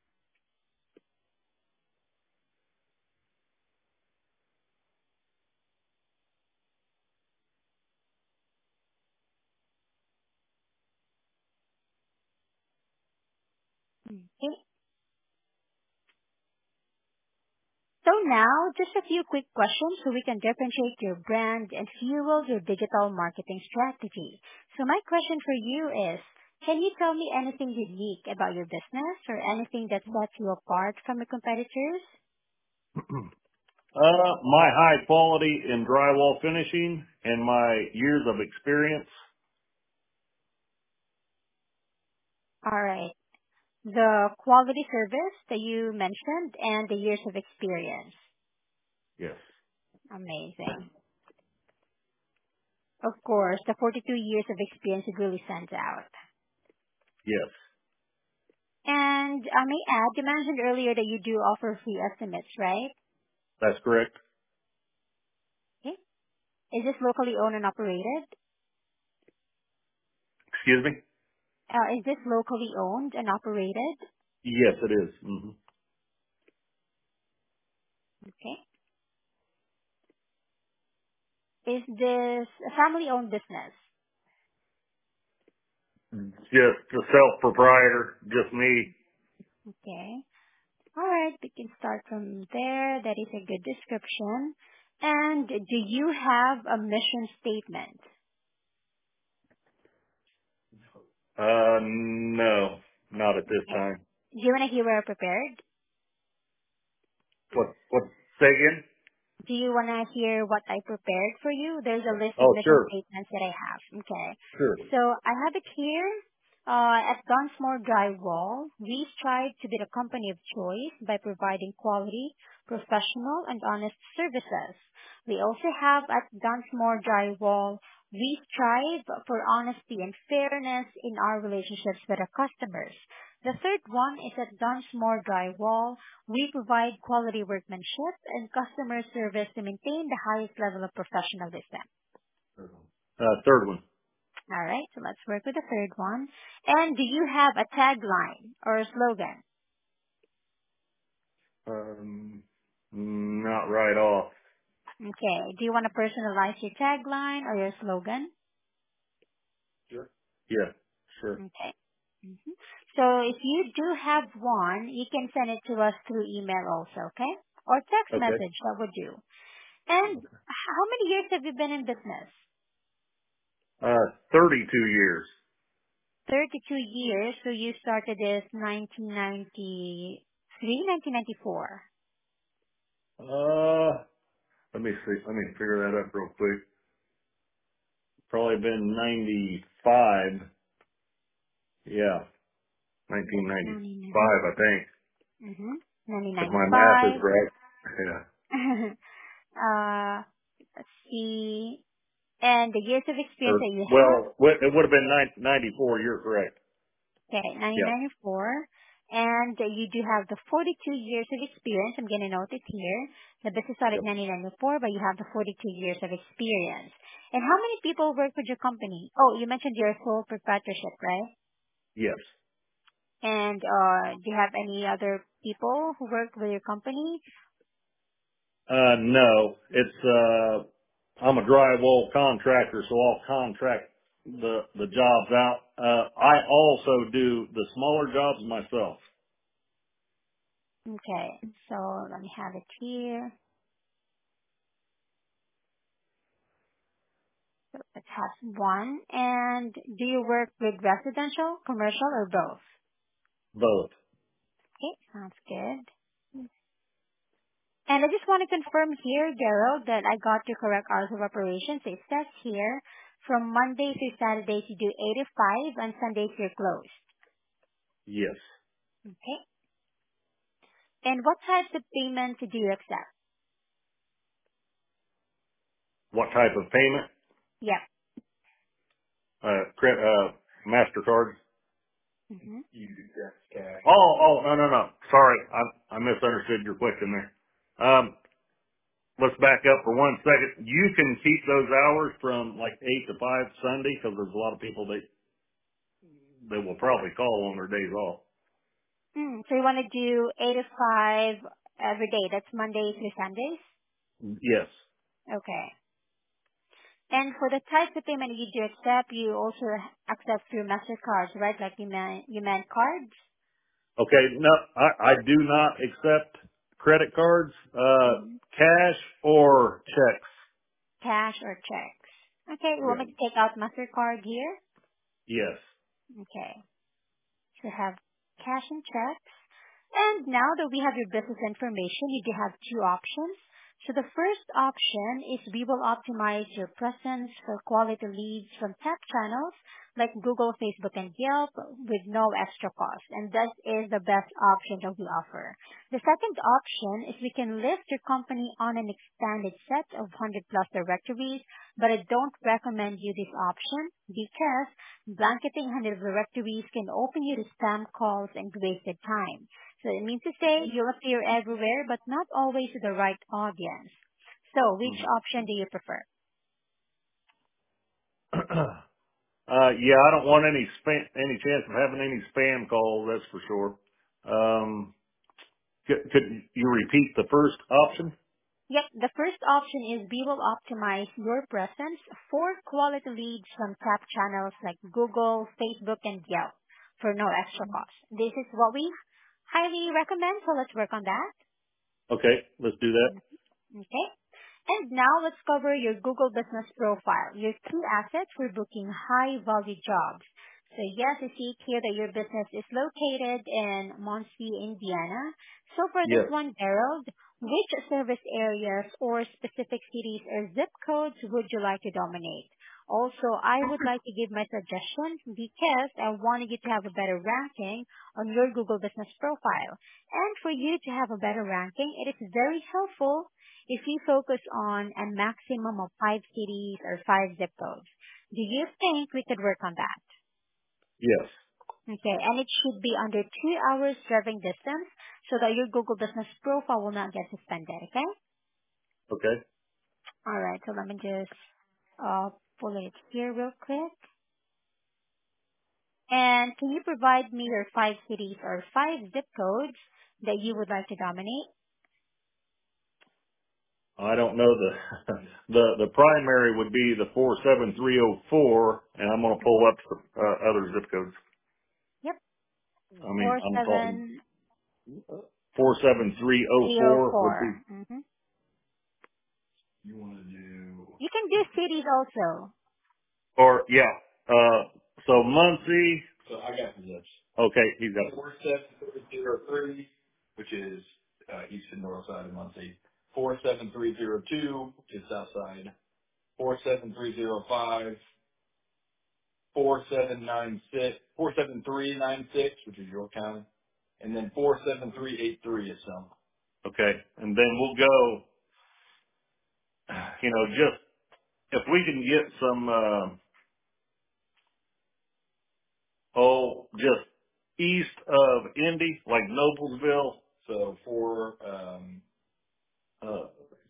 Okay. So now, just a few quick questions so we can differentiate your brand and fuel your digital marketing strategy. So my question for you is, can you tell me anything unique about your business or anything that sets you apart from your competitors? Uh, my high quality in drywall finishing and my years of experience. All right. The quality service that you mentioned and the years of experience. Yes. Amazing. Of course, the forty-two years of experience, it really stands out. Yes. And I may add, you mentioned earlier that you do offer free estimates, right? That's correct. Okay. Is this locally owned and operated? Excuse me? Uh, is this locally owned and operated? Yes, it is. Mm-hmm. Okay. Is this a family-owned business? Just a self-proprietor, just me. Okay. All right, we can start from there. That is a good description. And do you have a mission statement? Uh, no, not at this Okay. time. Do you want to hear where I prepared? What, what, say again? Do you want to hear what I prepared for you? There's a list of Oh, mission sure, statements that I have. Okay. sure. So I have it here. Uh, at Dunsmore Drywall, we strive to be the company of choice by providing quality, professional, and honest services. We also have at Dunsmore Drywall, we strive for honesty and fairness in our relationships with our customers. The third one is at Dunsmore Drywall, we provide quality workmanship and customer service to maintain the highest level of professionalism. Uh, third one. All right, so let's work with the third one. And do you have a tagline or a slogan? Um, not right off. Okay, do you want to personalize your tagline or your slogan? Sure. Yeah, sure. Okay. hmm So if you do have one, you can send it to us through email also, okay? Or text Okay. message, that would do. And how many years have you been in business? Uh, thirty-two years. thirty-two years, so you started this nineteen ninety-three, nineteen ninety-four. Uh, let me see. Let me figure that up real quick. Probably been ninety-five. Yeah, ninety-nine. nineteen ninety-five, I think. Mm-hmm. If my math is nineteen ninety-five. right. Yeah. uh, let's see. And the years of experience Or, that you have, well, what- it would have been nine- ninety-four. You're correct. okay, nineteen Yeah. ninety-four. And uh, you do have the forty-two years of experience. I'm going to note it here. The business started Yep. in nineteen ninety-four, but you have the forty-two years of experience. And how many people work with your company? Oh, you mentioned you're a sole proprietorship, right? Yes. And uh, do you have any other people who work with your company? Uh, no, it's, uh, I'm a drywall contractor, so I'll contract the, the jobs out. Uh, I also do the smaller jobs myself. Okay, so let me have it here. So let's have one. And do you work with residential, commercial, or both? Both. Okay, sounds good. And I just want to confirm here, Gerald, that I got your correct hours of operation. So it says here, from Monday through Saturdays you do eight to five, and Sundays you're closed. Yes. Okay. And what types of payments do you accept? What type of payment? Yeah. Uh, credit, uh, MasterCard? Mm-hmm. You do that cash. Oh, oh, no, no, no. Sorry. I, I misunderstood your question there. Um, let's back up for one second. You can keep those hours from like eight to five Sunday because there's a lot of people that, that will probably call on their days off. Mm, so you want to do eight to five every day. That's Monday through Sundays? Yes. Okay. And for the types of payment you do accept, you also accept through MasterCards, right? Like you meant, you meant cards? Okay. No, I, I do not accept credit cards, uh, Mm-hmm. cash or checks. Cash or checks? Okay, you want Yeah. me to take out MasterCard here? Yes. Okay. So have cash and checks. And now that we have your business information, you do have two options. So the first option is we will optimize your presence for quality leads from tech channels like Google, Facebook, and Yelp with no extra cost. And this is the best option that we offer. The second option is we can list your company on an expanded set of one hundred plus directories, but I don't recommend you this option because blanketing one hundred directories can open you to spam calls and wasted time. So it means to say you'll appear everywhere, but not always to the right audience. So which Mhm. option do you prefer? uh, yeah, I don't want any spam, any chance of having any spam calls. That's for sure. Um, could, could you repeat the first option? Yep, the first option is we will optimize your presence for quality leads from top channels like Google, Facebook, and Yelp for no extra cost. This is what we highly recommend, so let's work on that. Okay, let's do that. Okay. And now let's cover your Google Business Profile, your key asset for booking high-value jobs. So yes, I see here that your business is located in Muncie, Indiana. So for this Yes. one, Gerald, which service areas or specific cities or zip codes would you like to dominate? Also, I would like to give my suggestion because I wanted you to have a better ranking on your Google Business Profile. And for you to have a better ranking, it is very helpful if we focus on a maximum of five cities or five zip codes. Do you think we could work on that? Yes. Okay, and it should be under two hours driving distance so that your Google Business Profile will not get suspended, okay? Okay. Alright, so let me just uh, pull it here real quick. And can you provide me your five cities or five zip codes that you would like to dominate? I don't know the the the primary would be the four seven three zero four, and I'm going to pull up some uh, other zip codes. Yep, I mean, four I'm talking seven four seven three zero three zero four would be, four. Mm-hmm. You want to do? You can do cities also. or yeah. Uh, so Muncie. So I got the zips. Okay, he's got it. Four seven zero three, which is uh, east and north side of Muncie. Four seven three zero two, which is south side. Four seven three zero five. Four seven nine six. Four seven three nine six, which is Yorktown, and then four seven three eight three is some. Okay, and then we'll go. You know, just if we can get some. Uh, oh, just east of Indy, like Noblesville, So four. Um, uh,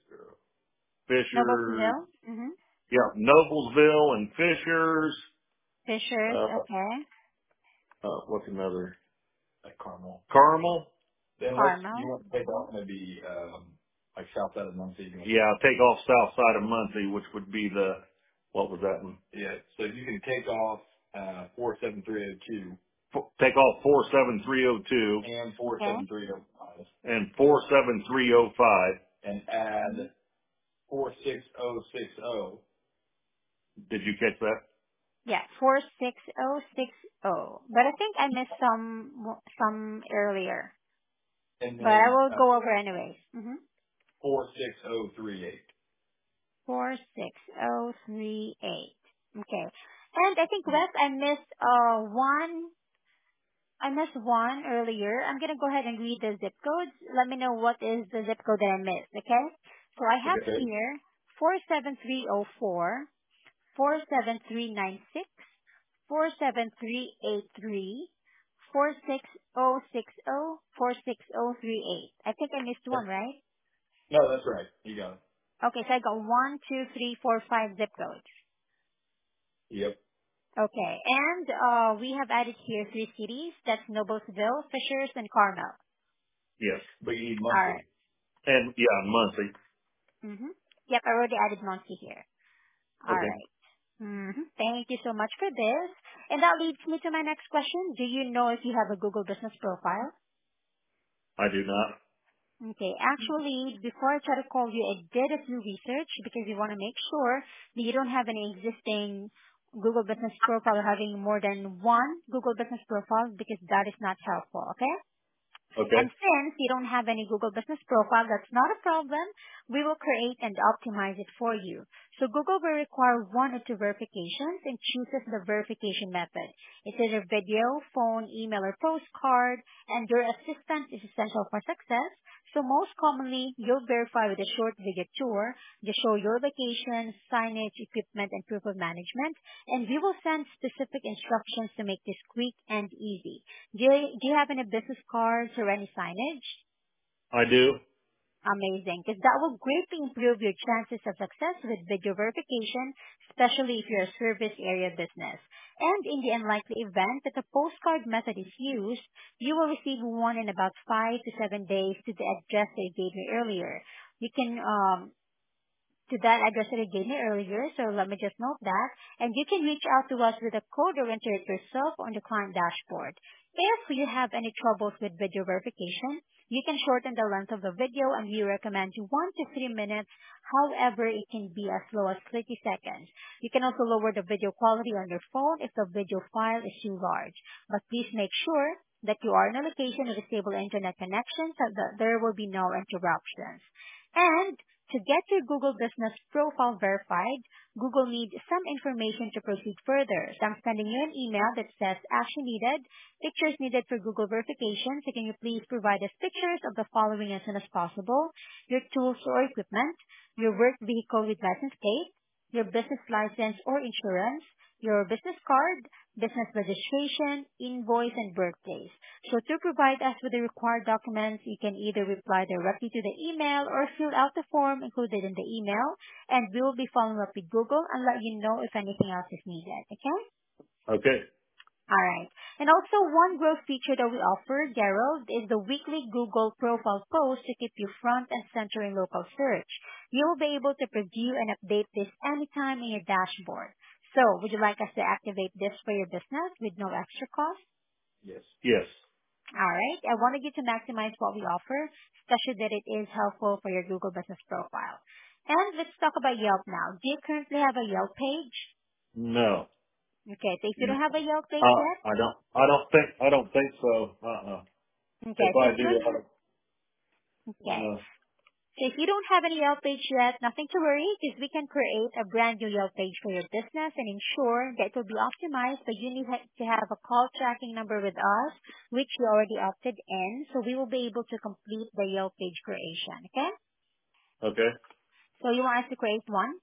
Fisher, Noblesville. Mm-hmm. yeah, Noblesville and Fishers. Fishers. Uh, Okay. uh, what's another? like Carmel. Carmel. Then let's. You Carmel. want to take off maybe um, like south side of Muncie. You want to Yeah, take off south side of Muncie, which would be the, what was that one? Yeah. So you can take off uh, four seven three zero two F- Take off four seven three zero two and Okay. four seven three zero five and four seven three zero five. and Mm-hmm. add four six zero six zero Did you catch that? Yeah, four six zero six zero. But I think I missed some some earlier. and But I then will uh, go over anyways. Mm-hmm. four six zero three eight. Four six zero three eight. Okay. And I think Wes, I missed uh one. I missed one earlier. I'm gonna go ahead and read the zip codes. Let me know what is the zip code that I missed. Okay. So I have Okay. here four seven three zero four, four seven three nine six, four seven three eight three, four six zero six zero, four six zero three eight. I think I missed one, right? No, that's right. You got it. Okay, so I got one, two, three, four, five zip codes. Yep. Okay, and uh, we have added here three cities. That's Noblesville, Fishers, and Carmel. Yes. But you need All right. Muncie. And yeah, Muncie. Mm-hmm. Yep, I already added Muncie here. All Okay. right. Mm-hmm. Thank you so much for this. And that leads me to my next question. Do you know if you have a Google Business Profile? I do not. Okay. Actually, before I try to call you, I did a few research because we want to make sure that you don't have any existing Google Business Profile or having more than one Google Business Profile because that is not helpful, okay? Okay. And since you don't have any Google Business Profile, that's not a problem. We will create and optimize it for you. So Google will require one or two verifications and chooses the verification method. It's either video, phone, email, or postcard, and your assistance is essential for success. So most commonly, you'll verify with a short video tour, just show your location, signage, equipment, and proof of management, and we will send specific instructions to make this quick and easy. Do you, do you have any business cards or any signage? I do. Amazing, because that will greatly improve your chances of success with video verification, especially if you're a service area business. And in the unlikely event that the postcard method is used, you will receive one in about five to seven days to the address that you gave me earlier. You can um, to that address that I gave me earlier, so let me just note that. And you can reach out to us with a code or enter it yourself on the client dashboard. If you have any troubles with video verification, you can shorten the length of the video and we recommend one to three minutes. However, it can be as low as thirty seconds. You can also lower the video quality on your phone if the video file is too large. But please make sure that you are in a location with a stable internet connection so that there will be no interruptions. And to get your Google Business Profile verified, Google needs some information to proceed further. So I'm sending you an email that says action needed, pictures needed for Google verification. So can you please provide us pictures of the following as soon as possible? Your tools or equipment, your work vehicle with license plate, your business license or insurance, your business card, business registration, invoice, and birthplace. So to provide us with the required documents, you can either reply directly to the email or fill out the form included in the email, and we will be following up with Google and let you know if anything else is needed. Okay? Okay. All right. And also, one growth feature that we offer, Gerald, is the weekly Google profile post to keep you front and center in local search. You will be able to preview and update this anytime in your dashboard. So, would you like us to activate this for your business with no extra cost? Yes. Yes. All right. I wanted you to maximize what we offer, especially that it is helpful for your Google Business Profile. And let's talk about Yelp now. Do you currently have a Yelp page? No. Okay, so if you No. don't have a Yelp page Uh, yet, I don't. I don't think. I don't think so. Uh. uh okay, If so I if do, you don't I have, don't. You okay, know. so if you don't have any Yelp page yet, nothing to worry, because we can create a brand new Yelp page for your business and ensure that it will be optimized, but you need ha- to have a call tracking number with us, which you already opted in, so we will be able to complete the Yelp page creation, okay? Okay. So you want us to create one?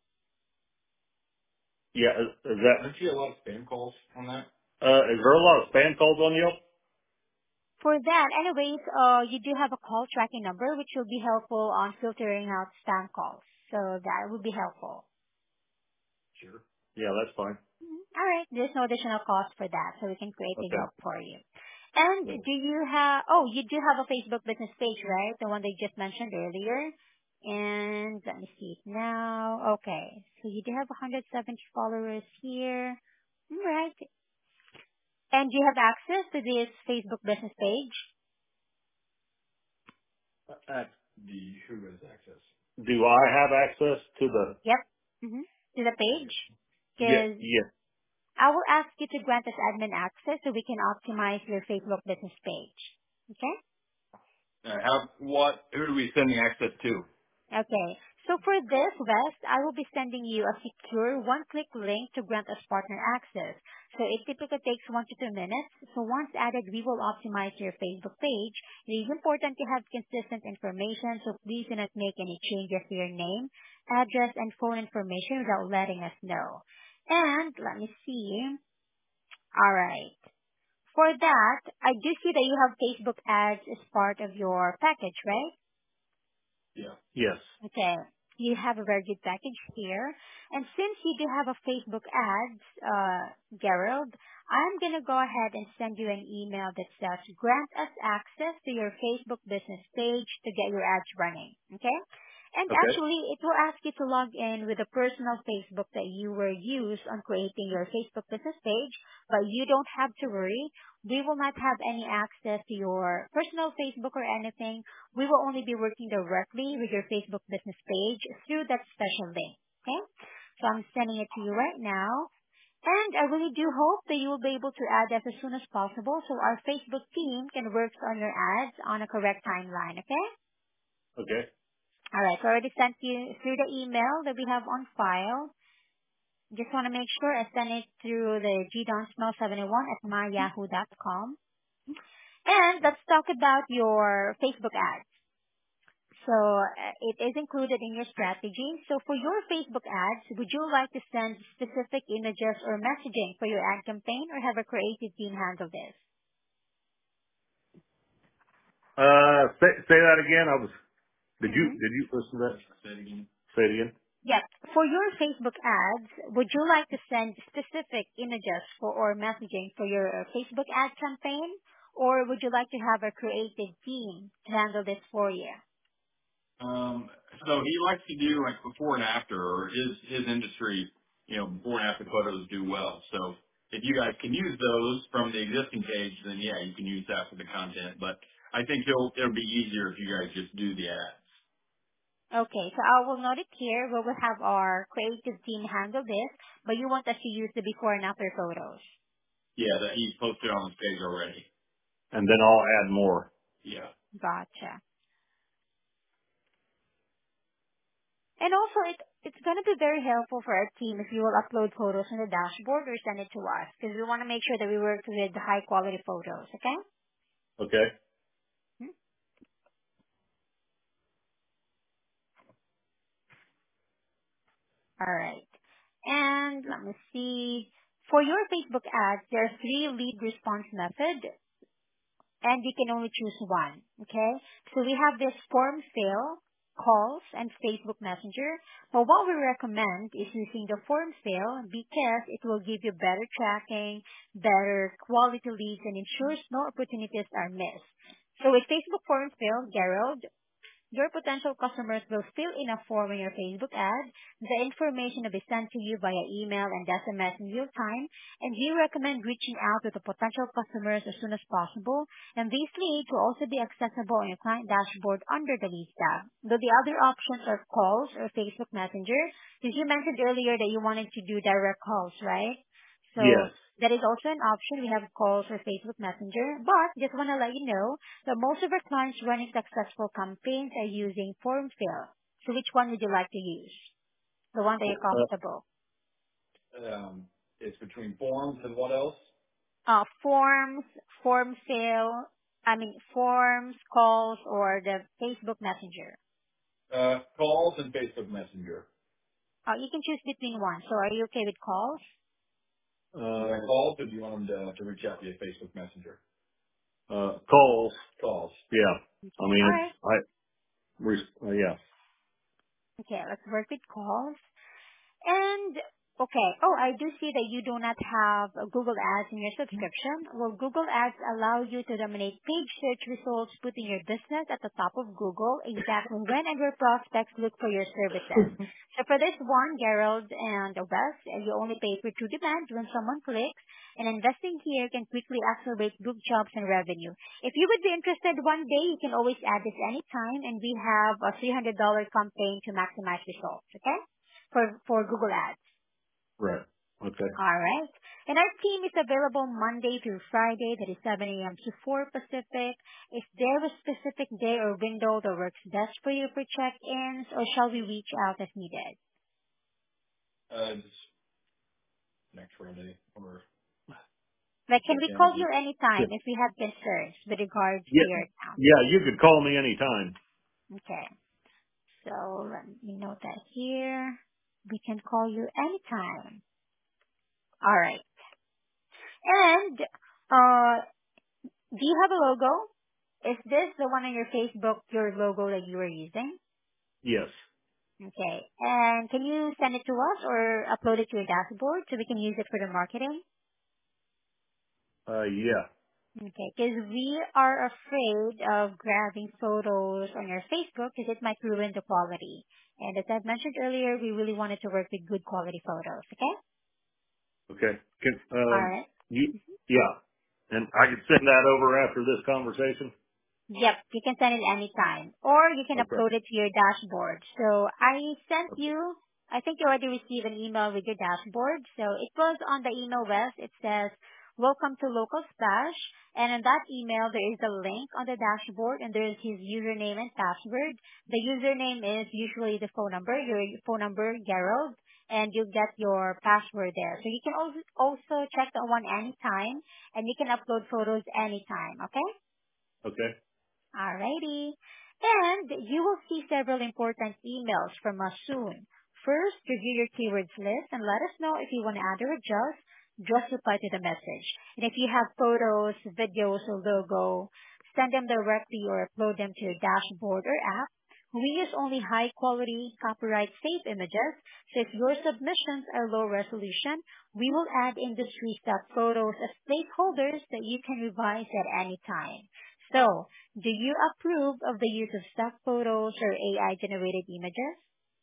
Yeah. Is, is that? Don't you get a lot of spam calls on that? Uh. Is there a lot of spam calls on Yelp? For that, anyways, uh, you do have a call tracking number, which will be helpful on filtering out spam calls. So that would be helpful. Sure. Yeah. That's fine. All right. There's no additional cost for that, so we can create a Okay. Yelp for you. And Yeah. do you have, oh, you do have a Facebook business page, right? The one that you just mentioned earlier. And let me see it now. Okay. So you do have one hundred seventy followers here. All right. And do you have access to this Facebook business page? Uh, Do you, who has access? do I have access to the? Yep. Mm-hmm. To the To you. page? Yeah. Because Yeah. I will ask you to grant us admin access so we can optimize your Facebook business page. Okay? Uh, how, what, who do we send the access to? Okay. So for this, West, I will be sending you a secure one-click link to grant us partner access. So it typically takes one to two minutes. So once added, we will optimize your Facebook page. It is important to have consistent information, so please do not make any changes to your name, address, and phone information without letting us know. And let me see. All right. For that, I do see that you have Facebook ads as part of your package, right? Yeah. Yes. Okay. You have a very good package here. And since you do have a Facebook ads, uh, Gerald, I'm going to go ahead and send you an email that says grant us access to your Facebook business page to get your ads running. Okay? And Okay. actually, it will ask you to log in with the personal Facebook that you were used on creating your Facebook business page, but you don't have to worry. We will not have any access to your personal Facebook or anything. We will only be working directly with your Facebook business page through that special link. Okay? So I'm sending it to you right now. And I really do hope that you will be able to add us as soon as possible so our Facebook team can work on your ads on a correct timeline, okay? Okay. All right, so I already sent you through the email that we have on file. Just want to make sure I send it through the g don smell seventy one at my yahoo dot com. And let's talk about your Facebook ads. So uh, it is included in your strategy. So for your Facebook ads, would you like to send specific images or messaging for your ad campaign or have a creative team handle this? Uh, say, say that again. I was, did you, Mm-hmm. did you listen to that? Say it again. Say it again. Yes. For your Facebook ads, would you like to send specific images for or messaging for your uh, Facebook ad campaign or would you like to have a creative team to handle this for you? Um, so he likes to do like before and after, or his his industry, you know, before and after photos do well. So if you guys can use those from the existing page, then yeah, you can use that for the content. But I think it'll it'll be easier if you guys just do the ads. Okay, so I will note it here. We will have our creative team handle this, but you want us to use the before and after photos. Yeah, that he's posted on his page already. And then I'll add more. Yeah. Gotcha. And also, it it's going to be very helpful for our team if you will upload photos on the dashboard or send it to us, because we want to make sure that we work with high quality photos. Okay. Okay. Hmm? All right. And let me see. For your Facebook ads, there are three lead response methods. And you can only choose one. Okay? So we have this form fill, calls, and Facebook Messenger. But what we recommend is using the form fill because it will give you better tracking, better quality leads, and ensures no opportunities are missed. So with Facebook form fill, Gerald, your potential customers will fill in a form in your Facebook ad. The information will be sent to you via email and S M S in real time, and we recommend reaching out to the potential customers as soon as possible. And these leads will also be accessible on your client dashboard under the Leads tab. Though the other options are calls or Facebook Messenger, because you mentioned earlier that you wanted to do direct calls, right? Yes. So that is also an option. We have calls or Facebook Messenger, but just want to let you know that most of our clients running successful campaigns are using form fill. So which one would you like to use? The one that you're Uh, comfortable. Um, it's between forms and what else? Uh, forms, form fill, I mean forms, calls, or the Facebook Messenger. Uh, calls and Facebook Messenger. Uh, you can choose between one. So are you okay with calls? You uh, want calls, or do you want them to, to reach out via Facebook Messenger? uh, calls. Calls. Yeah. I Okay. All mean, right. it's, I, res- uh, yeah. Okay, let's work with calls. And okay. Oh, I do see that you do not have uh, Google Ads in your subscription. Well, Google Ads allow you to dominate page search results, putting your business at the top of Google exactly when and where prospects look for your services. So for this one, Gerald and Wes, uh, you only pay per true demand when someone clicks, and investing here can quickly accelerate book jobs and revenue. If you would be interested one day, you can always add this anytime, and we have a three hundred dollars campaign to maximize results, okay? for for Google Ads. Right. Okay. All right. And our team is available Monday through Friday, that is seven a.m. to four Pacific. Is there a specific day or window that works best for you for check-ins, or shall we reach out as needed? Uh, just next Friday or Like, can check we call in. you Yeah. anytime if we have concerns with regards to Yeah. your account? Yeah. You could call me anytime. Okay. So let me note that here. We can call you anytime. All right. And uh, do you have a logo? Is this the one on your Facebook, your logo that you were using? Yes. Okay. And can you send it to us or upload it to your dashboard so we can use it for the marketing? Uh, yeah. Okay. Because we are afraid of grabbing photos on your Facebook because it might ruin the quality. And as I've mentioned earlier, we really wanted to work with good quality photos. Okay? Okay. Can, All um, right. you, yeah. And I could send that over after this conversation. Yep, you can send it anytime. Or you can Okay. upload it to your dashboard. So I sent Okay. you I think you already received an email with your dashboard. So it was on the email, Wes. It says, welcome to Local Splash. And in that email, there is a link on the dashboard and there is his username and password. The username is usually the phone number, your phone number, Gerald, and you'll get your password there. So you can also, also check that one anytime and you can upload photos anytime, okay? Okay. Alrighty. And you will see several important emails from us soon. First, review your keywords list and let us know if you want to add or adjust. Just reply to the message. And if you have photos, videos, or logo, send them directly or upload them to your dashboard or app. We use only high quality, copyright safe images. So if your submissions are low resolution, we will add industry stock photos as placeholders that you can revise at any time. So, do you approve of the use of stock photos or A I-generated images?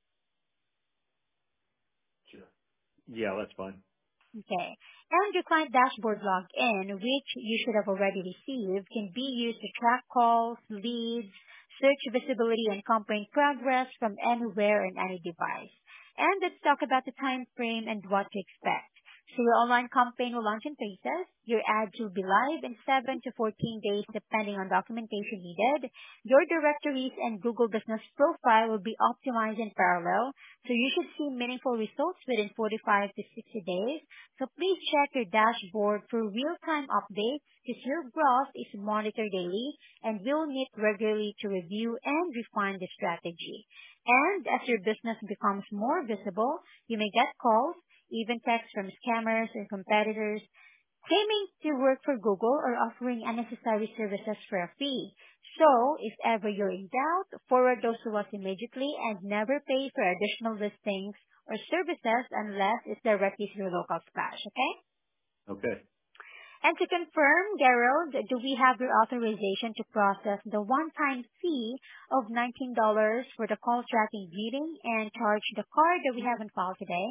Sure. Yeah, that's fine. Okay. And your client dashboard login, which you should have already received, can be used to track calls, leads, search visibility, and campaign progress from anywhere and any device. And let's talk about the time frame and what to expect. So your online campaign will launch in phases. Your ads will be live in seven to fourteen days depending on documentation needed. Your directories and Google Business Profile will be optimized in parallel. So you should see meaningful results within forty-five to sixty days. So please check your dashboard for real-time updates because your growth is monitored daily and will meet regularly to review and refine the strategy. And as your business becomes more visible, you may get calls, even texts from scammers and competitors claiming to work for Google or offering unnecessary services for a fee. So, if ever you're in doubt, forward those to us immediately and never pay for additional listings or services unless it's directly through Local Splash, okay? Okay. And to confirm, Gerald, do we have your authorization to process the one-time fee of nineteen dollars for the call tracking reading and charge the card that we have on file today?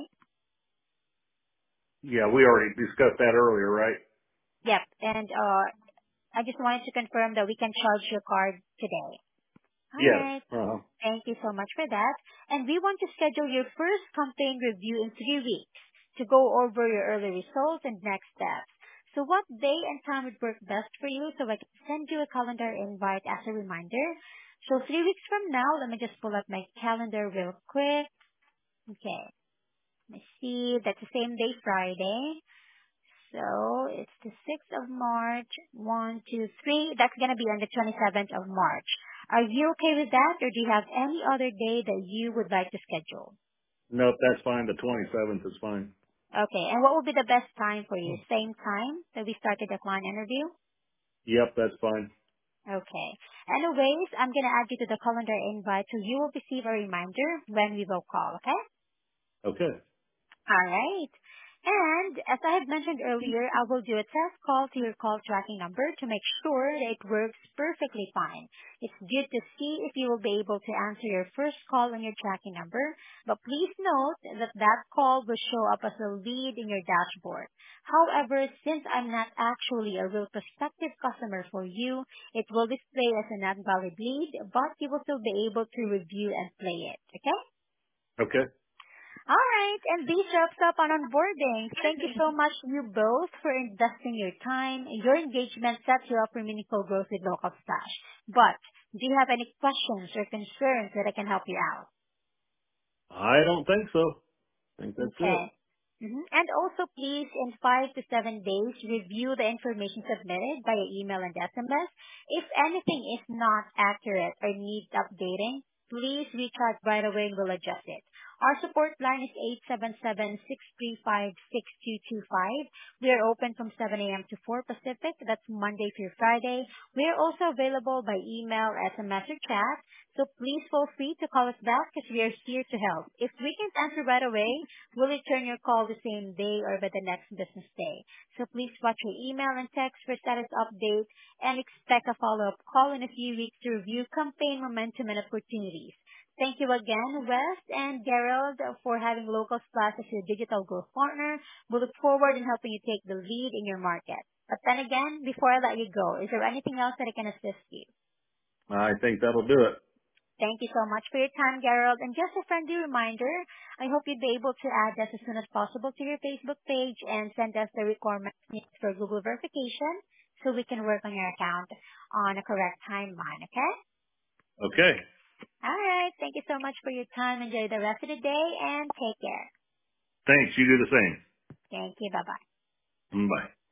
Yeah, we already discussed that earlier, right? Yep. And uh, I just wanted to confirm that we can charge your card today. All Yes. right. Uh-huh. Thank you so much for that. And we want to schedule your first campaign review in three weeks to go over your early results and next steps. So what day and time would work best for you so I can send you a calendar invite as a reminder? So three weeks from now, let me just pull up my calendar real quick. Okay. Let's see. That's the same day, Friday. So it's the sixth of March. One, two, three. That's going to be on the twenty-seventh of March. Are you okay with that, or do you have any other day that you would like to schedule? Nope, that's fine. The twenty-seventh is fine. Okay, and what would be the best time for you? Same time that we started the client interview? Yep, that's fine. Okay. Anyways, I'm going to add you to the calendar invite so you will receive a reminder when we will call, okay? Okay. All right. And as I had mentioned earlier, I will do a test call to your call tracking number to make sure that it works perfectly fine. It's good to see if you will be able to answer your first call on your tracking number, but please note that that call will show up as a lead in your dashboard. However, since I'm not actually a real prospective customer for you, it will display as a not valid lead, but you will still be able to review and play it. Okay? Okay. All right, and this wraps up on onboarding. Thank you so much, you both, for investing your time. Your engagement sets you up for meaningful growth with Local Stash. But do you have any questions or concerns that I can help you out? I don't think so. I think that's Okay. it. Mhm. And also, please, in five to seven days, review the information submitted via email and S M S. If anything is not accurate or needs updating, please reach out right away and we'll adjust it. Our support line is eight seven seven, six three five, six two two five. We are open from seven a.m. to four Pacific. That's Monday through Friday. We are also available by email, S M S, or chat. So please feel free to call us back because we are here to help. If we can't answer right away, we'll return your call the same day or by the next business day. So please watch your email and text for status updates and expect a follow-up call in a few weeks to review campaign momentum and opportunities. Thank you again, Wes and Gerald, for having Local Splash as your digital growth partner. We look forward in helping you take the lead in your market. But then again, before I let you go, is there anything else that I can assist you? I think that'll do it. Thank you so much for your time, Gerald. And just a friendly reminder, I hope you'll be able to add us as soon as possible to your Facebook page and send us the requirements for Google verification so we can work on your account on a correct timeline, okay? Okay. All right. Thank you so much for your time. Enjoy the rest of the day and take care. Thanks. You do the same. Thank you. Bye-bye. Bye.